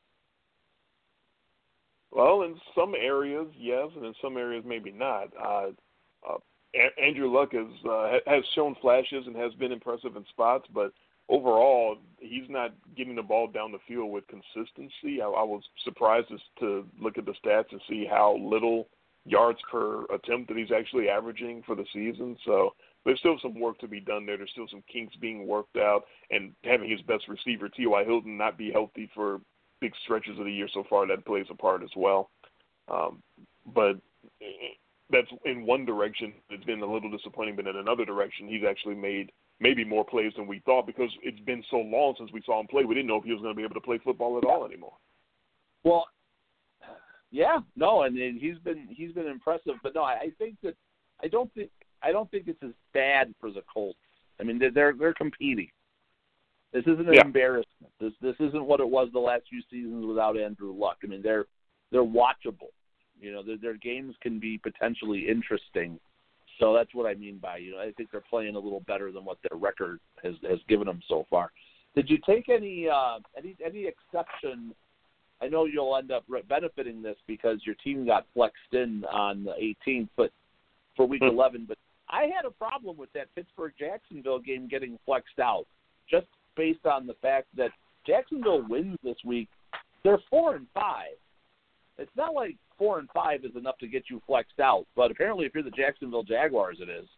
Well, in some areas, yes, and in some areas, maybe not. Andrew Luck has shown flashes and has been impressive in spots, but overall, he's not getting the ball down the field with consistency. I was surprised to look at the stats and see how little yards per attempt that he's actually averaging for the season. So there's still some work to be done there. There's still some kinks being worked out, and having his best receiver, T.Y. Hilton, not be healthy for big stretches of the year so far, that plays a part as well. But that's in one direction. It's been a little disappointing, but in another direction, he's actually made maybe more plays than we thought because it's been so long since we saw him play. We didn't know if he was going to be able to play football at all anymore. Well, yeah, no, and he's been impressive, but no, I don't think it's as bad for the Colts. I mean, they're competing. This isn't an embarrassment. This isn't what it was the last few seasons without Andrew Luck. I mean, they're watchable. Their games can be potentially interesting. So that's what I mean by, I think they're playing a little better than what their record has given them so far. Did you take any exception? I know you'll end up benefiting this because your team got flexed in on the 18th, but for Week 11. But I had a problem with that Pittsburgh-Jacksonville game getting flexed out, just based on the fact that Jacksonville wins this week. They're 4-5. It's not like 4-5 is enough to get you flexed out, but apparently if you're the Jacksonville Jaguars, it is.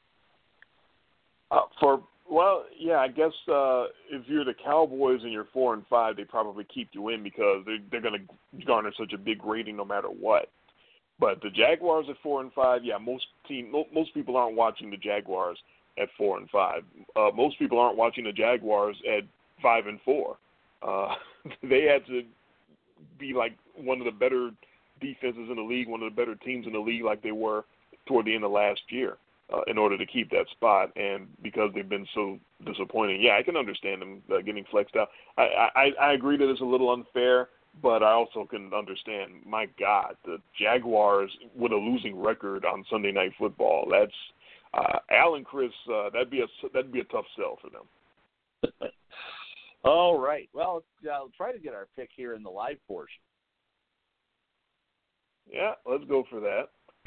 I guess if you're the Cowboys and you're 4-5, they probably keep you in because they're going to garner such a big rating no matter what. But the Jaguars at 4-5, yeah, most people aren't watching the Jaguars at 4-5. Most people aren't watching the Jaguars at 5-4. They had to be like one of the better defenses in the league, one of the better teams in the league, like they were toward the end of last year, in order to keep that spot. And because they've been so disappointing, yeah, I can understand them getting flexed out. I agree that it's a little unfair, but I also can understand. My God, the Jaguars with a losing record on Sunday Night Football. That's Al and Chris. That'd be a tough sell for them. All right. Well, I'll try to get our pick here in the live portion. Yeah, let's go for that.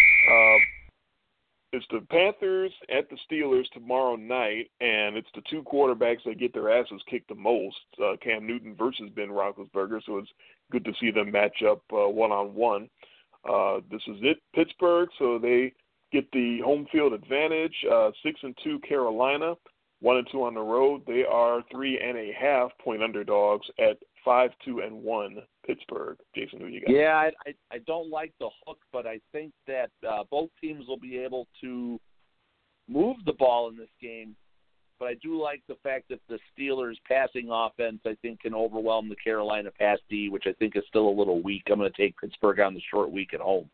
It's the Panthers at the Steelers tomorrow night, and it's the two quarterbacks that get their asses kicked the most, Cam Newton versus Ben Roethlisberger, so it's good to see them match up one-on-one. This is it, Pittsburgh, so they get the home field advantage. 6-2 Carolina, 1-2 on the road. They are 3.5-point underdogs at 5-2-1 Pittsburgh. Jason, who you got? Yeah, I don't like the hook, but I think that both teams will be able to move the ball in this game. But I do like the fact that the Steelers' passing offense, I think, can overwhelm the Carolina pass D, which I think is still a little weak. I'm going to take Pittsburgh on the short week at home.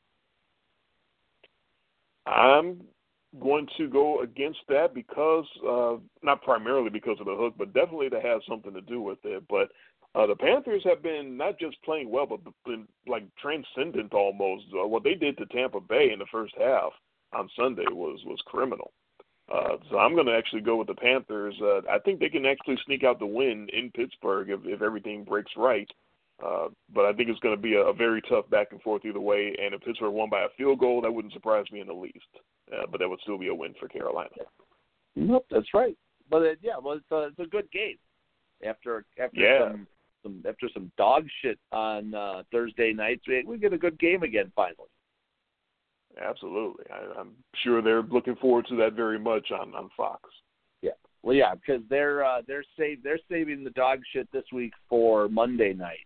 I'm going to go against that because, not primarily because of the hook, but definitely that has something to do with it. But the Panthers have been not just playing well, but been like transcendent almost. What they did to Tampa Bay in the first half on Sunday was criminal. So I'm going to actually go with the Panthers. I think they can actually sneak out the win in Pittsburgh if everything breaks right. But I think it's going to be a very tough back and forth either way. And if Pittsburgh won by a field goal, that wouldn't surprise me in the least. But that would still be a win for Carolina. Nope, that's right. But it's a good game. After some dog shit on Thursday nights, we get a good game again finally. Absolutely. I'm sure they're looking forward to that very much on Fox. Yeah. Well, yeah, because they're saving the dog shit this week for Monday night.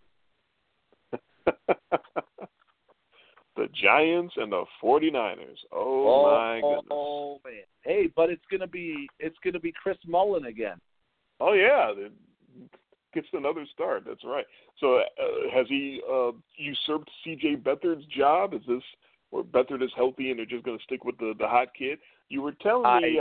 The Giants and the 49ers. My goodness. Oh man. Hey, but it's gonna be Chris Mullen again. Oh yeah. Gets another start. That's right. So has he usurped C.J. Beathard's job? Is this where Beathard is healthy and they're just going to stick with the hot kid? You were telling me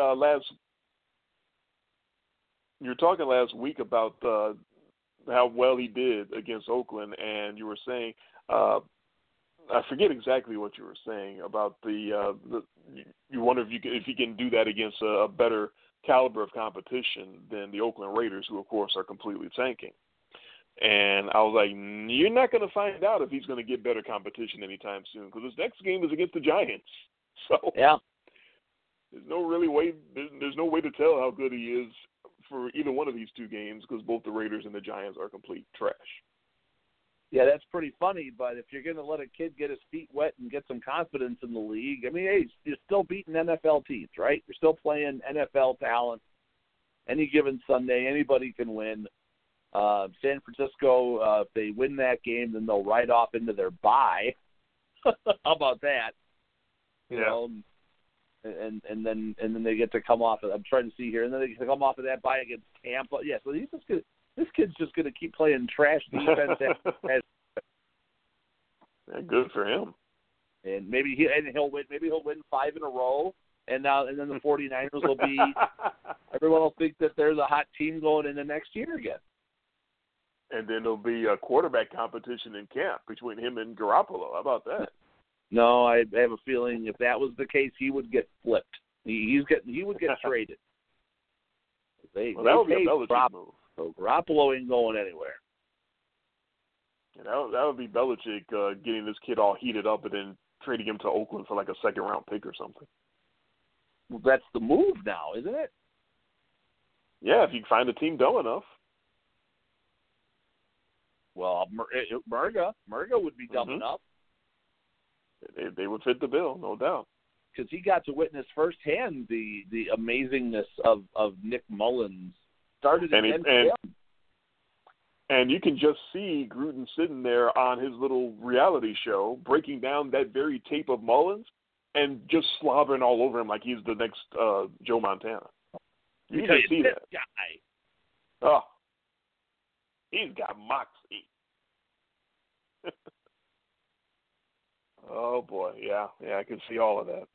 you were talking last week about how well he did against Oakland, and you were saying I forget exactly what you were saying about you wonder if he can do that against a better caliber of competition than the Oakland Raiders, who of course are completely tanking. And I was like, you're not going to find out if he's going to get better competition anytime soon, because his next game is against the Giants. So yeah, there's no way to tell how good he is for either one of these two games, because both the Raiders and the Giants are complete trash. Yeah, that's pretty funny, but if you're going to let a kid get his feet wet and get some confidence in the league, I mean, hey, you're still beating NFL teams, right? You're still playing NFL talent. Any given Sunday, anybody can win. San Francisco, if they win that game, then they'll ride off into their bye. How about that? You know, and then they get to come off. I'm trying to see here, and then they get to come off of that bye against Tampa. Yeah, so this kid's just going to keep playing trash defense. Good for him. And maybe he'll win. Maybe he'll win 5 in a row. And then the 49ers will be. Everyone will think that there's a hot team going into next year again. And then there'll be a quarterback competition in camp between him and Garoppolo. How about that? No, I have a feeling if that was the case, he would get flipped. He would get traded. That would be a Belichick move. So Garoppolo ain't going anywhere. Yeah, that would be Belichick getting this kid all heated up and then trading him to Oakland for like a second-round pick or something. that's the move now, isn't it? Yeah, if you find a team dumb enough. Well, Murga would be dumb enough. They would fit the bill, no doubt. Because he got to witness firsthand the amazingness of Nick Mullins. Started against him. And you can just see Gruden sitting there on his little reality show, breaking down that very tape of Mullins and just slobbering all over him like he's the next Joe Montana. You can see that. Guy. Oh, he's got moxie. Oh, boy. Yeah, I can see all of that.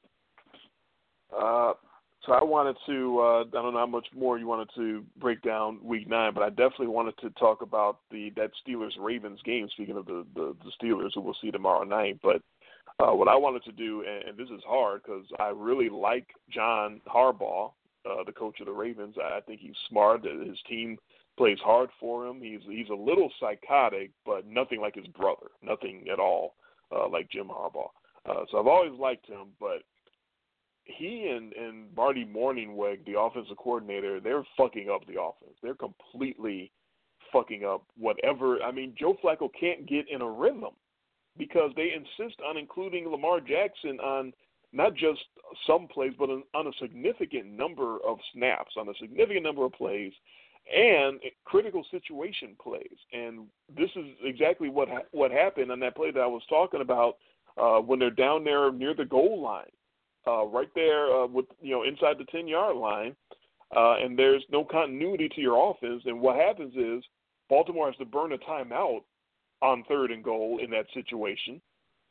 So I wanted to, I don't know how much more you wanted to break down Week 9, but I definitely wanted to talk about that Steelers-Ravens game, speaking of the Steelers, who we'll see tomorrow night. But what I wanted to do, and this is hard because I really like John Harbaugh, the coach of the Ravens. I think he's smart. His team plays hard for him. He's a little psychotic, but nothing like his brother, nothing at all like Jim Harbaugh. So I've always liked him, but he and Marty Mornhinweg, the offensive coordinator, they're fucking up the offense. They're completely fucking up whatever. I mean, Joe Flacco can't get in a rhythm because they insist on including Lamar Jackson on not just some plays, but on a significant number of snaps, on a significant number of plays, and critical situation plays. And this is exactly what happened on that play that I was talking about when they're down there near the goal line. Right there with inside the 10-yard line, and there's no continuity to your offense. And what happens is Baltimore has to burn a timeout on 3rd and goal in that situation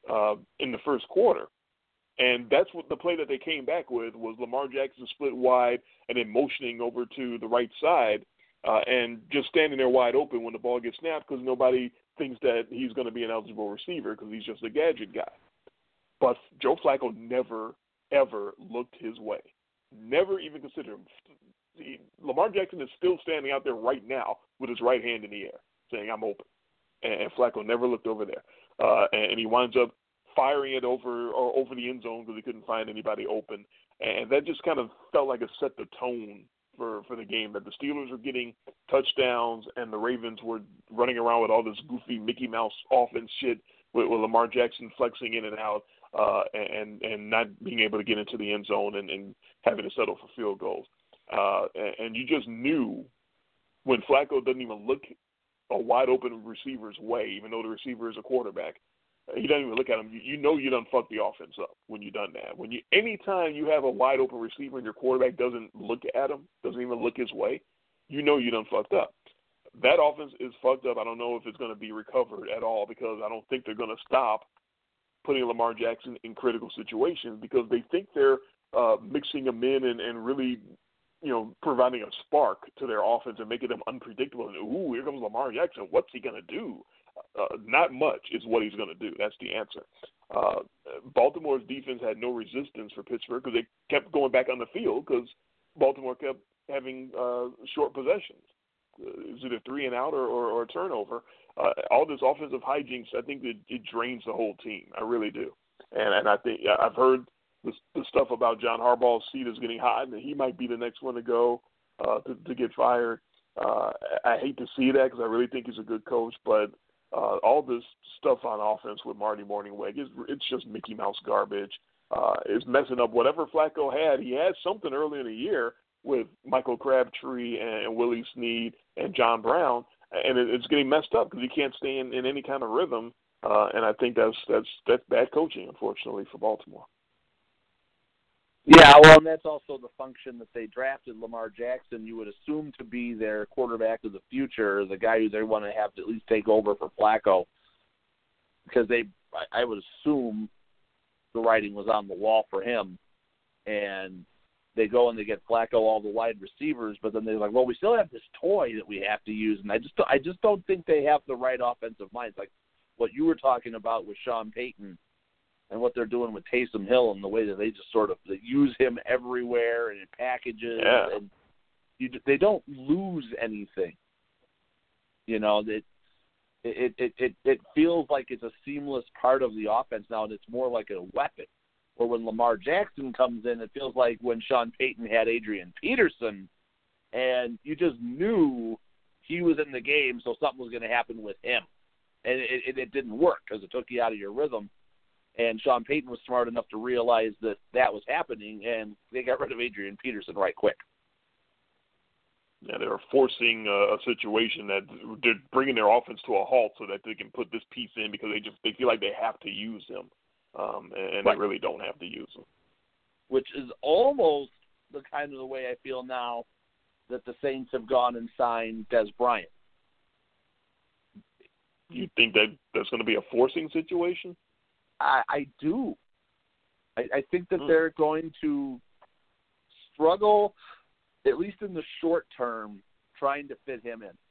in the first quarter. And that's what the play that they came back with was Lamar Jackson split wide and then motioning over to the right side and just standing there wide open when the ball gets snapped because nobody thinks that he's going to be an eligible receiver because he's just a gadget guy. But Joe Flacco never ever looked his way. Never even considered him. Lamar Jackson is still standing out there right now with his right hand in the air saying, I'm open. And Flacco never looked over there. And he winds up firing it over the end zone because he couldn't find anybody open. And that just kind of felt like it set the tone for the game, that the Steelers were getting touchdowns and the Ravens were running around with all this goofy Mickey Mouse offense shit with Lamar Jackson flexing in and out. And not being able to get into the end zone and having to settle for field goals. And you just knew when Flacco doesn't even look a wide-open receiver's way, even though the receiver is a quarterback, he doesn't even look at him. You know you done fucked the offense up when you done that. Anytime you have a wide-open receiver and your quarterback doesn't look at him, doesn't even look his way, you know you done fucked up. That offense is fucked up. I don't know if it's going to be recovered at all because I don't think they're going to stop putting Lamar Jackson in critical situations because they think they're mixing them in and really, providing a spark to their offense and making them unpredictable. And, ooh, here comes Lamar Jackson. What's he going to do? Not much is what he's going to do. That's the answer. Baltimore's defense had no resistance for Pittsburgh because they kept going back on the field because Baltimore kept having short possessions. Is it a 3-and-out or a turnover? All this offensive hijinks, I think it drains the whole team. I really do. And I think I've heard the stuff about John Harbaugh's seat is getting hot and he might be the next one to go to get fired. I hate to see that because I really think he's a good coach, but all this stuff on offense with Marty Mornhinweg, it's just Mickey Mouse garbage. It's messing up whatever Flacco had. He had something early in the year with Michael Crabtree and Willie Snead and John Brown, and it's getting messed up because he can't stay in any kind of rhythm. And I think that's bad coaching, unfortunately, for Baltimore. Yeah, well, and that's also the function that they drafted Lamar Jackson. You would assume to be their quarterback of the future, the guy who they want to have to at least take over for Flacco, because I would assume the writing was on the wall for him, and they go and they get Flacco all the wide receivers, but then they're like, well, we still have this toy that we have to use, and I just don't think they have the right offensive minds. Like what you were talking about with Sean Payton and what they're doing with Taysom Hill and the way that they just sort of they use him everywhere and in packages, and they don't lose anything. It feels like it's a seamless part of the offense now, and it's more like a weapon. or when Lamar Jackson comes in, it feels like when Sean Payton had Adrian Peterson, and you just knew he was in the game, so something was going to happen with him. And it didn't work because it took you out of your rhythm. And Sean Payton was smart enough to realize that was happening, and they got rid of Adrian Peterson right quick. Yeah, they were forcing a situation that they're bringing their offense to a halt so that they can put this piece in because they feel like they have to use him, and right. They really don't have to use him. Which is almost the kind of the way I feel now that the Saints have gone and signed Dez Bryant. You think that that's going to be a forcing situation? I do. I think that they're going to struggle, at least in the short term, trying to fit him in.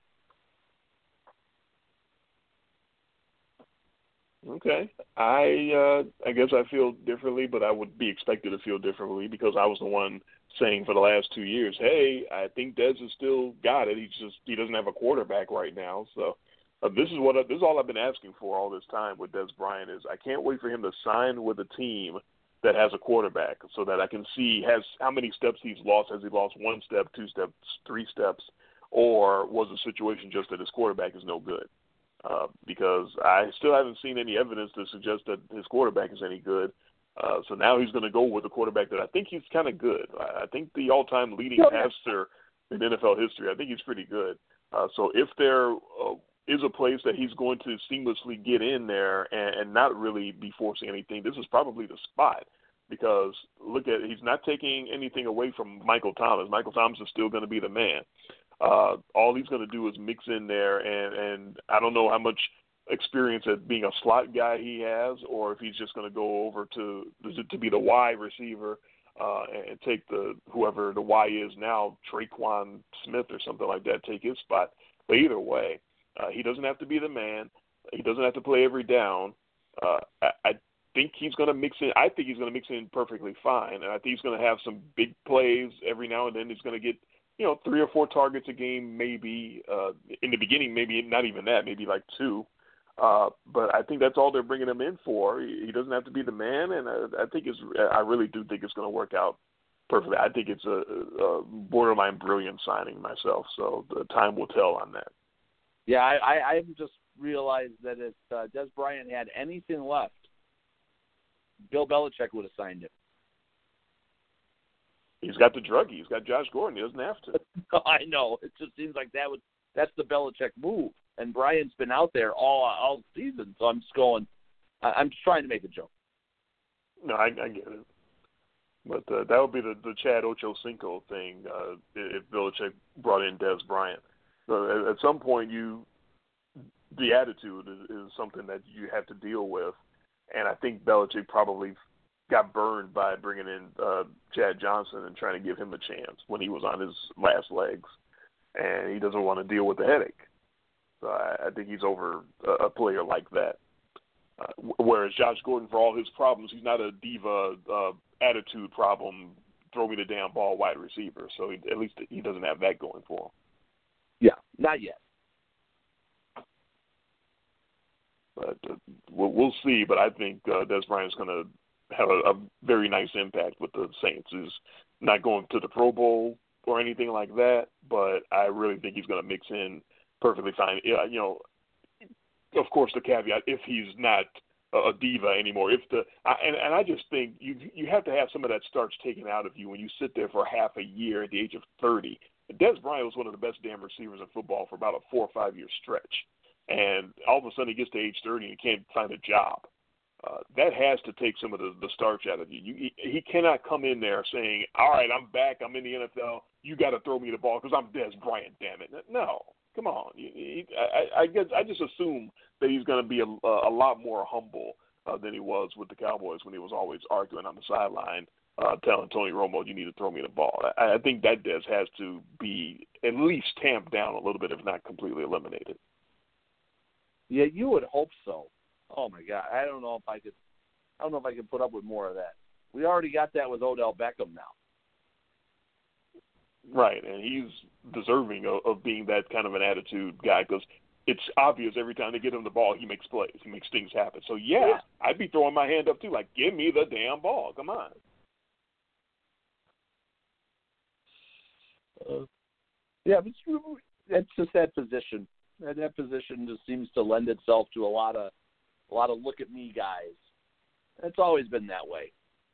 Okay. I guess I feel differently, but I would be expected to feel differently because I was the one saying for the last 2 years, hey, I think Dez has still got it. He doesn't have a quarterback right now. So this is all I've been asking for all this time with Dez Bryant is I can't wait for him to sign with a team that has a quarterback so that I can see how many steps he's lost. Has he lost 1 step, 2 steps, 3 steps, or was the situation just that his quarterback is no good? Because I still haven't seen any evidence to suggest that his quarterback is any good. So now he's going to go with a quarterback that I think he's kind of good. I think the all-time leading passer in NFL history, I think he's pretty good. So if there is a place that he's going to seamlessly get in there and not really be forcing anything, this is probably the spot. Because he's not taking anything away from Michael Thomas. Michael Thomas is still going to be the man. All he's going to do is mix in there, and I don't know how much experience at being a slot guy he has, or if he's just going to go over to be the Y receiver and take whoever the Y is now, Traquan Smith or something like that, take his spot. But either way, he doesn't have to be the man. He doesn't have to play every down. I think he's going to mix in. I think he's going to mix in perfectly fine, and I think he's going to have some big plays every now and then. He's going to get 3 or 4 targets a game, maybe in the beginning, maybe not even that, maybe like 2. But I think that's all they're bringing him in for. He doesn't have to be the man, and I really do think it's going to work out perfectly. I think it's a borderline brilliant signing myself. So the time will tell on that. Yeah, I just realized that if Dez Bryant had anything left, Bill Belichick would have signed him. He's got the druggie. He's got Josh Gordon. He doesn't have to. I know. It just seems like that's the Belichick move. And Bryant's been out there all season, so I'm just trying to make a joke. No, I get it. But that would be the Chad Ochocinco thing if Belichick brought in Dez Bryant. So at some point, the attitude is something that you have to deal with. And I think Belichick probably got burned by bringing in Chad Johnson and trying to give him a chance when he was on his last legs. And he doesn't want to deal with the headache. So I think he's over a player like that. Whereas Josh Gordon, for all his problems, he's not a diva attitude problem, throw me the damn ball wide receiver. So at least he doesn't have that going for him. Yeah, not yet. But we'll see. But I think Dez Bryant's going to have a very nice impact with the Saints. He's not going to the Pro Bowl or anything like that, but I really think he's going to mix in perfectly fine. Of course, the caveat, if he's not a diva anymore, and I just think you have to have some of that starch taken out of you when you sit there for half a year at the age of 30. Dez Bryant was one of the best damn receivers in football for about a 4 or 5 year stretch. And all of a sudden he gets to age 30 and he can't find a job. That has to take some of the starch out of you. He cannot come in there saying, all right, I'm back, I'm in the NFL, you got to throw me the ball because I'm Dez Bryant, damn it. No, come on. I just assume that he's going to be a lot more humble than he was with the Cowboys when he was always arguing on the sideline, telling Tony Romo, you need to throw me the ball. I think that Dez has to be at least tamped down a little bit, if not completely eliminated. Yeah, you would hope so. Oh my God, I don't know if I could put up with more of that. We already got that with Odell Beckham now. Right, and he's deserving of being that kind of an attitude guy because it's obvious every time they get him the ball, he makes plays. He makes things happen. So, yeah, I'd be throwing my hand up, too. Like, give me the damn ball. Come on. Yeah, but that's just that position. That position just seems to lend itself to a lot of look at me guys. It's always been that way.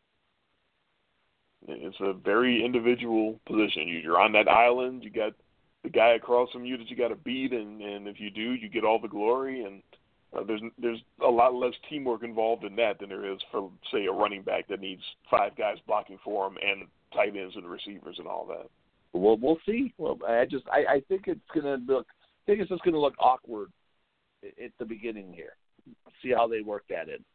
It's a very individual position. You're on that island. You got the guy across from you that you got to beat, and if you do, you get all the glory. And there's a lot less teamwork involved in that than there is for, say, a running back that needs 5 guys blocking for him and tight ends and receivers and all that. We'll see. Well, I think it's gonna look. I think it's just gonna look awkward at the beginning here. See how they work that in.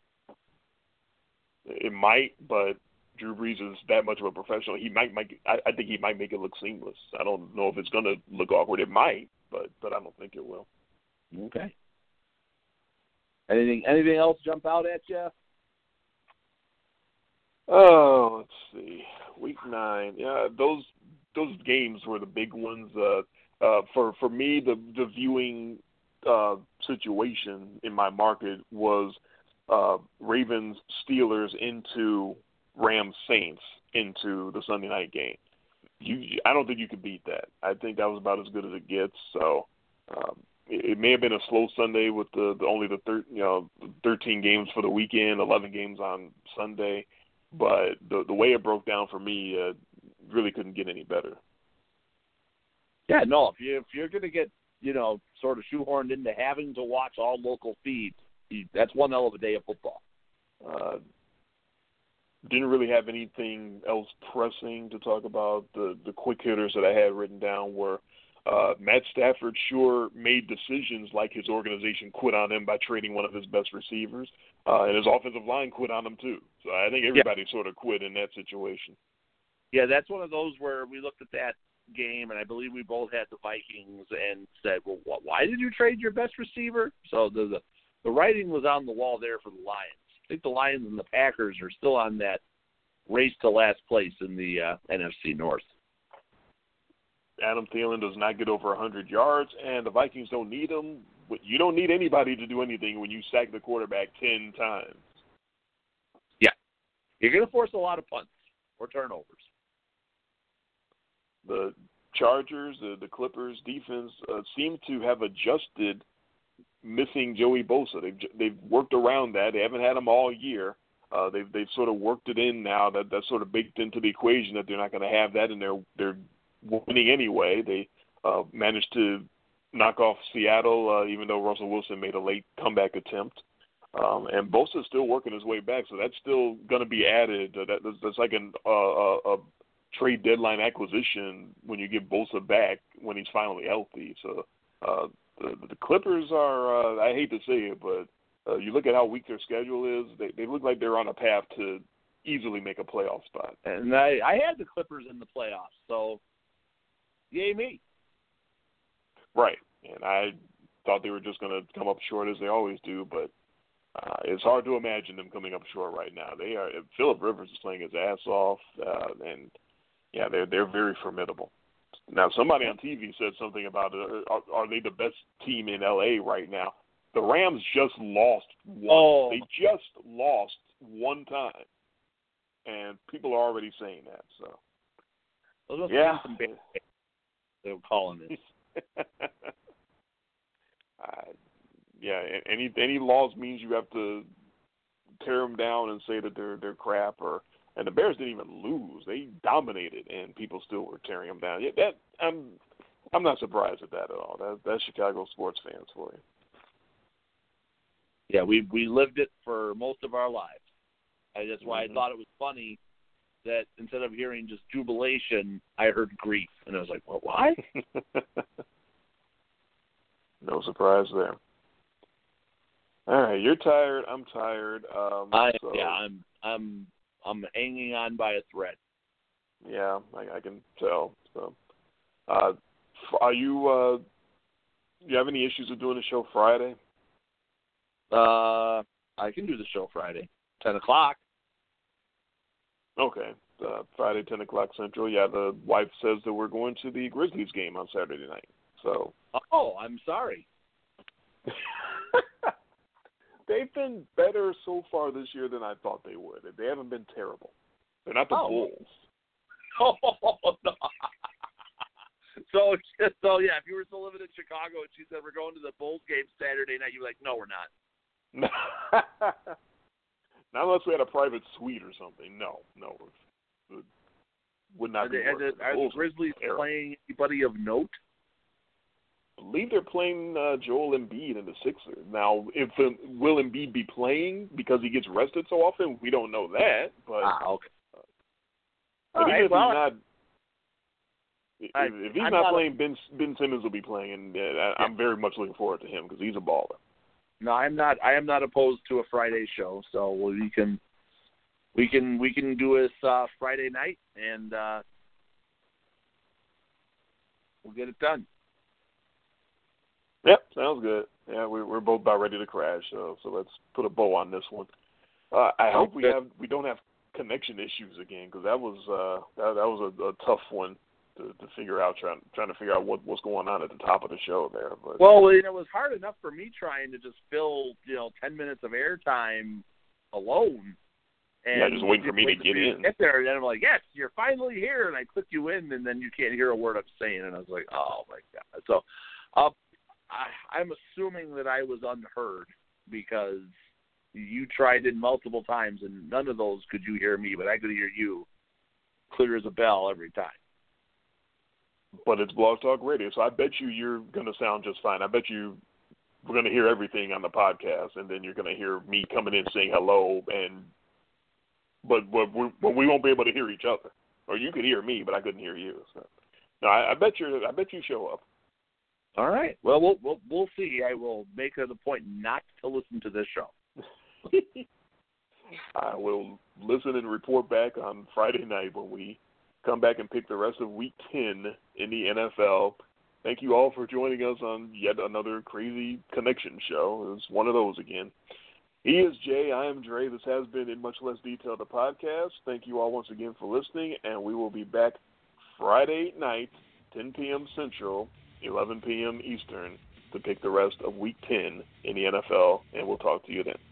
It might, but Drew Brees is that much of a professional. I think he might make it look seamless. I don't know if it's going to look awkward. It might, but I don't think it will. Okay. Anything else jump out at you? Oh, let's see. Week 9. Yeah, those games were the big ones. For me, the viewing situation in my market was Ravens Steelers into Rams Saints into the Sunday night game. I don't think you could beat that. I think that was about as good as it gets. So it may have been a slow Sunday with only the 13 games for the weekend, 11 games on Sunday, but the way it broke down for me really couldn't get any better. Yeah, no. If you're going to get sort of shoehorned into having to watch all local feeds, that's one hell of a day of football. Didn't really have anything else pressing to talk about. The quick hitters that I had written down were Matt Stafford sure made decisions like his organization quit on him by trading one of his best receivers, and his offensive line quit on him too. So I think everybody sort of quit in that situation. Yeah, that's one of those where we looked at that game, and I believe we both had the Vikings and said, well, why did you trade your best receiver? So the writing was on the wall there for the Lions. I think the Lions and the Packers are still on that race to last place in the NFC North. Adam Thielen does not get over 100 yards, and the Vikings don't need him. You don't need anybody to do anything when you sack the quarterback 10 times. Yeah. You're going to force a lot of punts or turnovers. The Chargers, the Clippers defense seem to have adjusted missing Joey Bosa. They've worked around that. They haven't had him all year. They've sort of worked it in now. That's sort of baked into the equation that they're not going to have that, and they're winning anyway. They managed to knock off Seattle, even though Russell Wilson made a late comeback attempt. And Bosa's still working his way back, so that's still going to be added. That's like a trade deadline acquisition when you get Bosa back when he's finally healthy. So the Clippers are, I hate to say it, but you look at how weak their schedule is, they look like they're on a path to easily make a playoff spot. And I had the Clippers in the playoffs, so yay me. Right, and I thought they were just going to come up short as they always do, but it's hard to imagine them coming up short right now. Phillip Rivers is playing his ass off, and yeah, they're very formidable. Now, somebody on TV said something about are they the best team in L.A. right now? The Rams just lost once. Oh. They just lost one time, and people are already saying that. So, those must be some big they were calling it. Yeah, any loss means you have to tear them down and say that they're crap. And the Bears didn't even lose; they dominated, and people still were tearing them down. Yeah, I'm not surprised at that at all. That's Chicago sports fans for you. Yeah, we lived it for most of our lives. That's why I thought it was funny that instead of hearing just jubilation, I heard grief, and I was like, "Well, why?" No surprise there. All right, you're tired. I'm tired. I'm hanging on by a thread. Yeah, I can tell. So, are you? Do you have any issues with doing the show Friday? I can do the show Friday, 10:00. Okay, Friday, 10:00 Central. Yeah, the wife says that we're going to the Grizzlies game on Saturday night. So. Oh, I'm sorry. They've been better so far this year than I thought they would. They haven't been terrible. They're not the Bulls. Oh, no. So yeah, if you were still living in Chicago and she said we're going to the Bulls game Saturday night, you'd be like, no, we're not. Not unless we had a private suite or something. No. It would not be worth it. Are the Grizzlies playing anybody of note? I believe they're playing Joel Embiid in the Sixers. Now, will Embiid be playing because he gets rested so often? We don't know that. But, okay. But even if he's not playing, Ben Simmons will be playing, and I'm very much looking forward to him because he's a baller. No, I am not opposed to a Friday show, so we can do this Friday night, and we'll get it done. Yep, sounds good. Yeah, we're both about ready to crash, so let's put a bow on this one. I hope we don't have connection issues again, because that was a tough one to figure out, trying to figure out what's going on at the top of the show there. But well, it was hard enough for me trying to just fill 10 minutes of airtime alone. And just waiting for me to get in. Get there, and then I'm like, yes, you're finally here, and I click you in, and then you can't hear a word I'm saying, and I was like, oh my god. So, I'm assuming that I was unheard because you tried in multiple times, and none of those could you hear me, but I could hear you clear as a bell every time. But it's Blog Talk Radio, so I bet you're going to sound just fine. I bet we're going to hear everything on the podcast, and then you're going to hear me coming in saying hello, but we won't be able to hear each other. Or you could hear me, but I couldn't hear you. So, no, I bet you show up. All right. Well, we'll see. I will make it a point not to listen to this show. I will listen and report back on Friday night when we come back and pick the rest of Week 10 in the NFL. Thank you all for joining us on yet another crazy connection show. It was one of those again. He is Jay. I am Dre. This has been In Much Less Detail, the podcast. Thank you all once again for listening, and we will be back Friday night, 10 p.m. Central, 11 p.m. Eastern, to pick the rest of Week 10 in the NFL, and we'll talk to you then.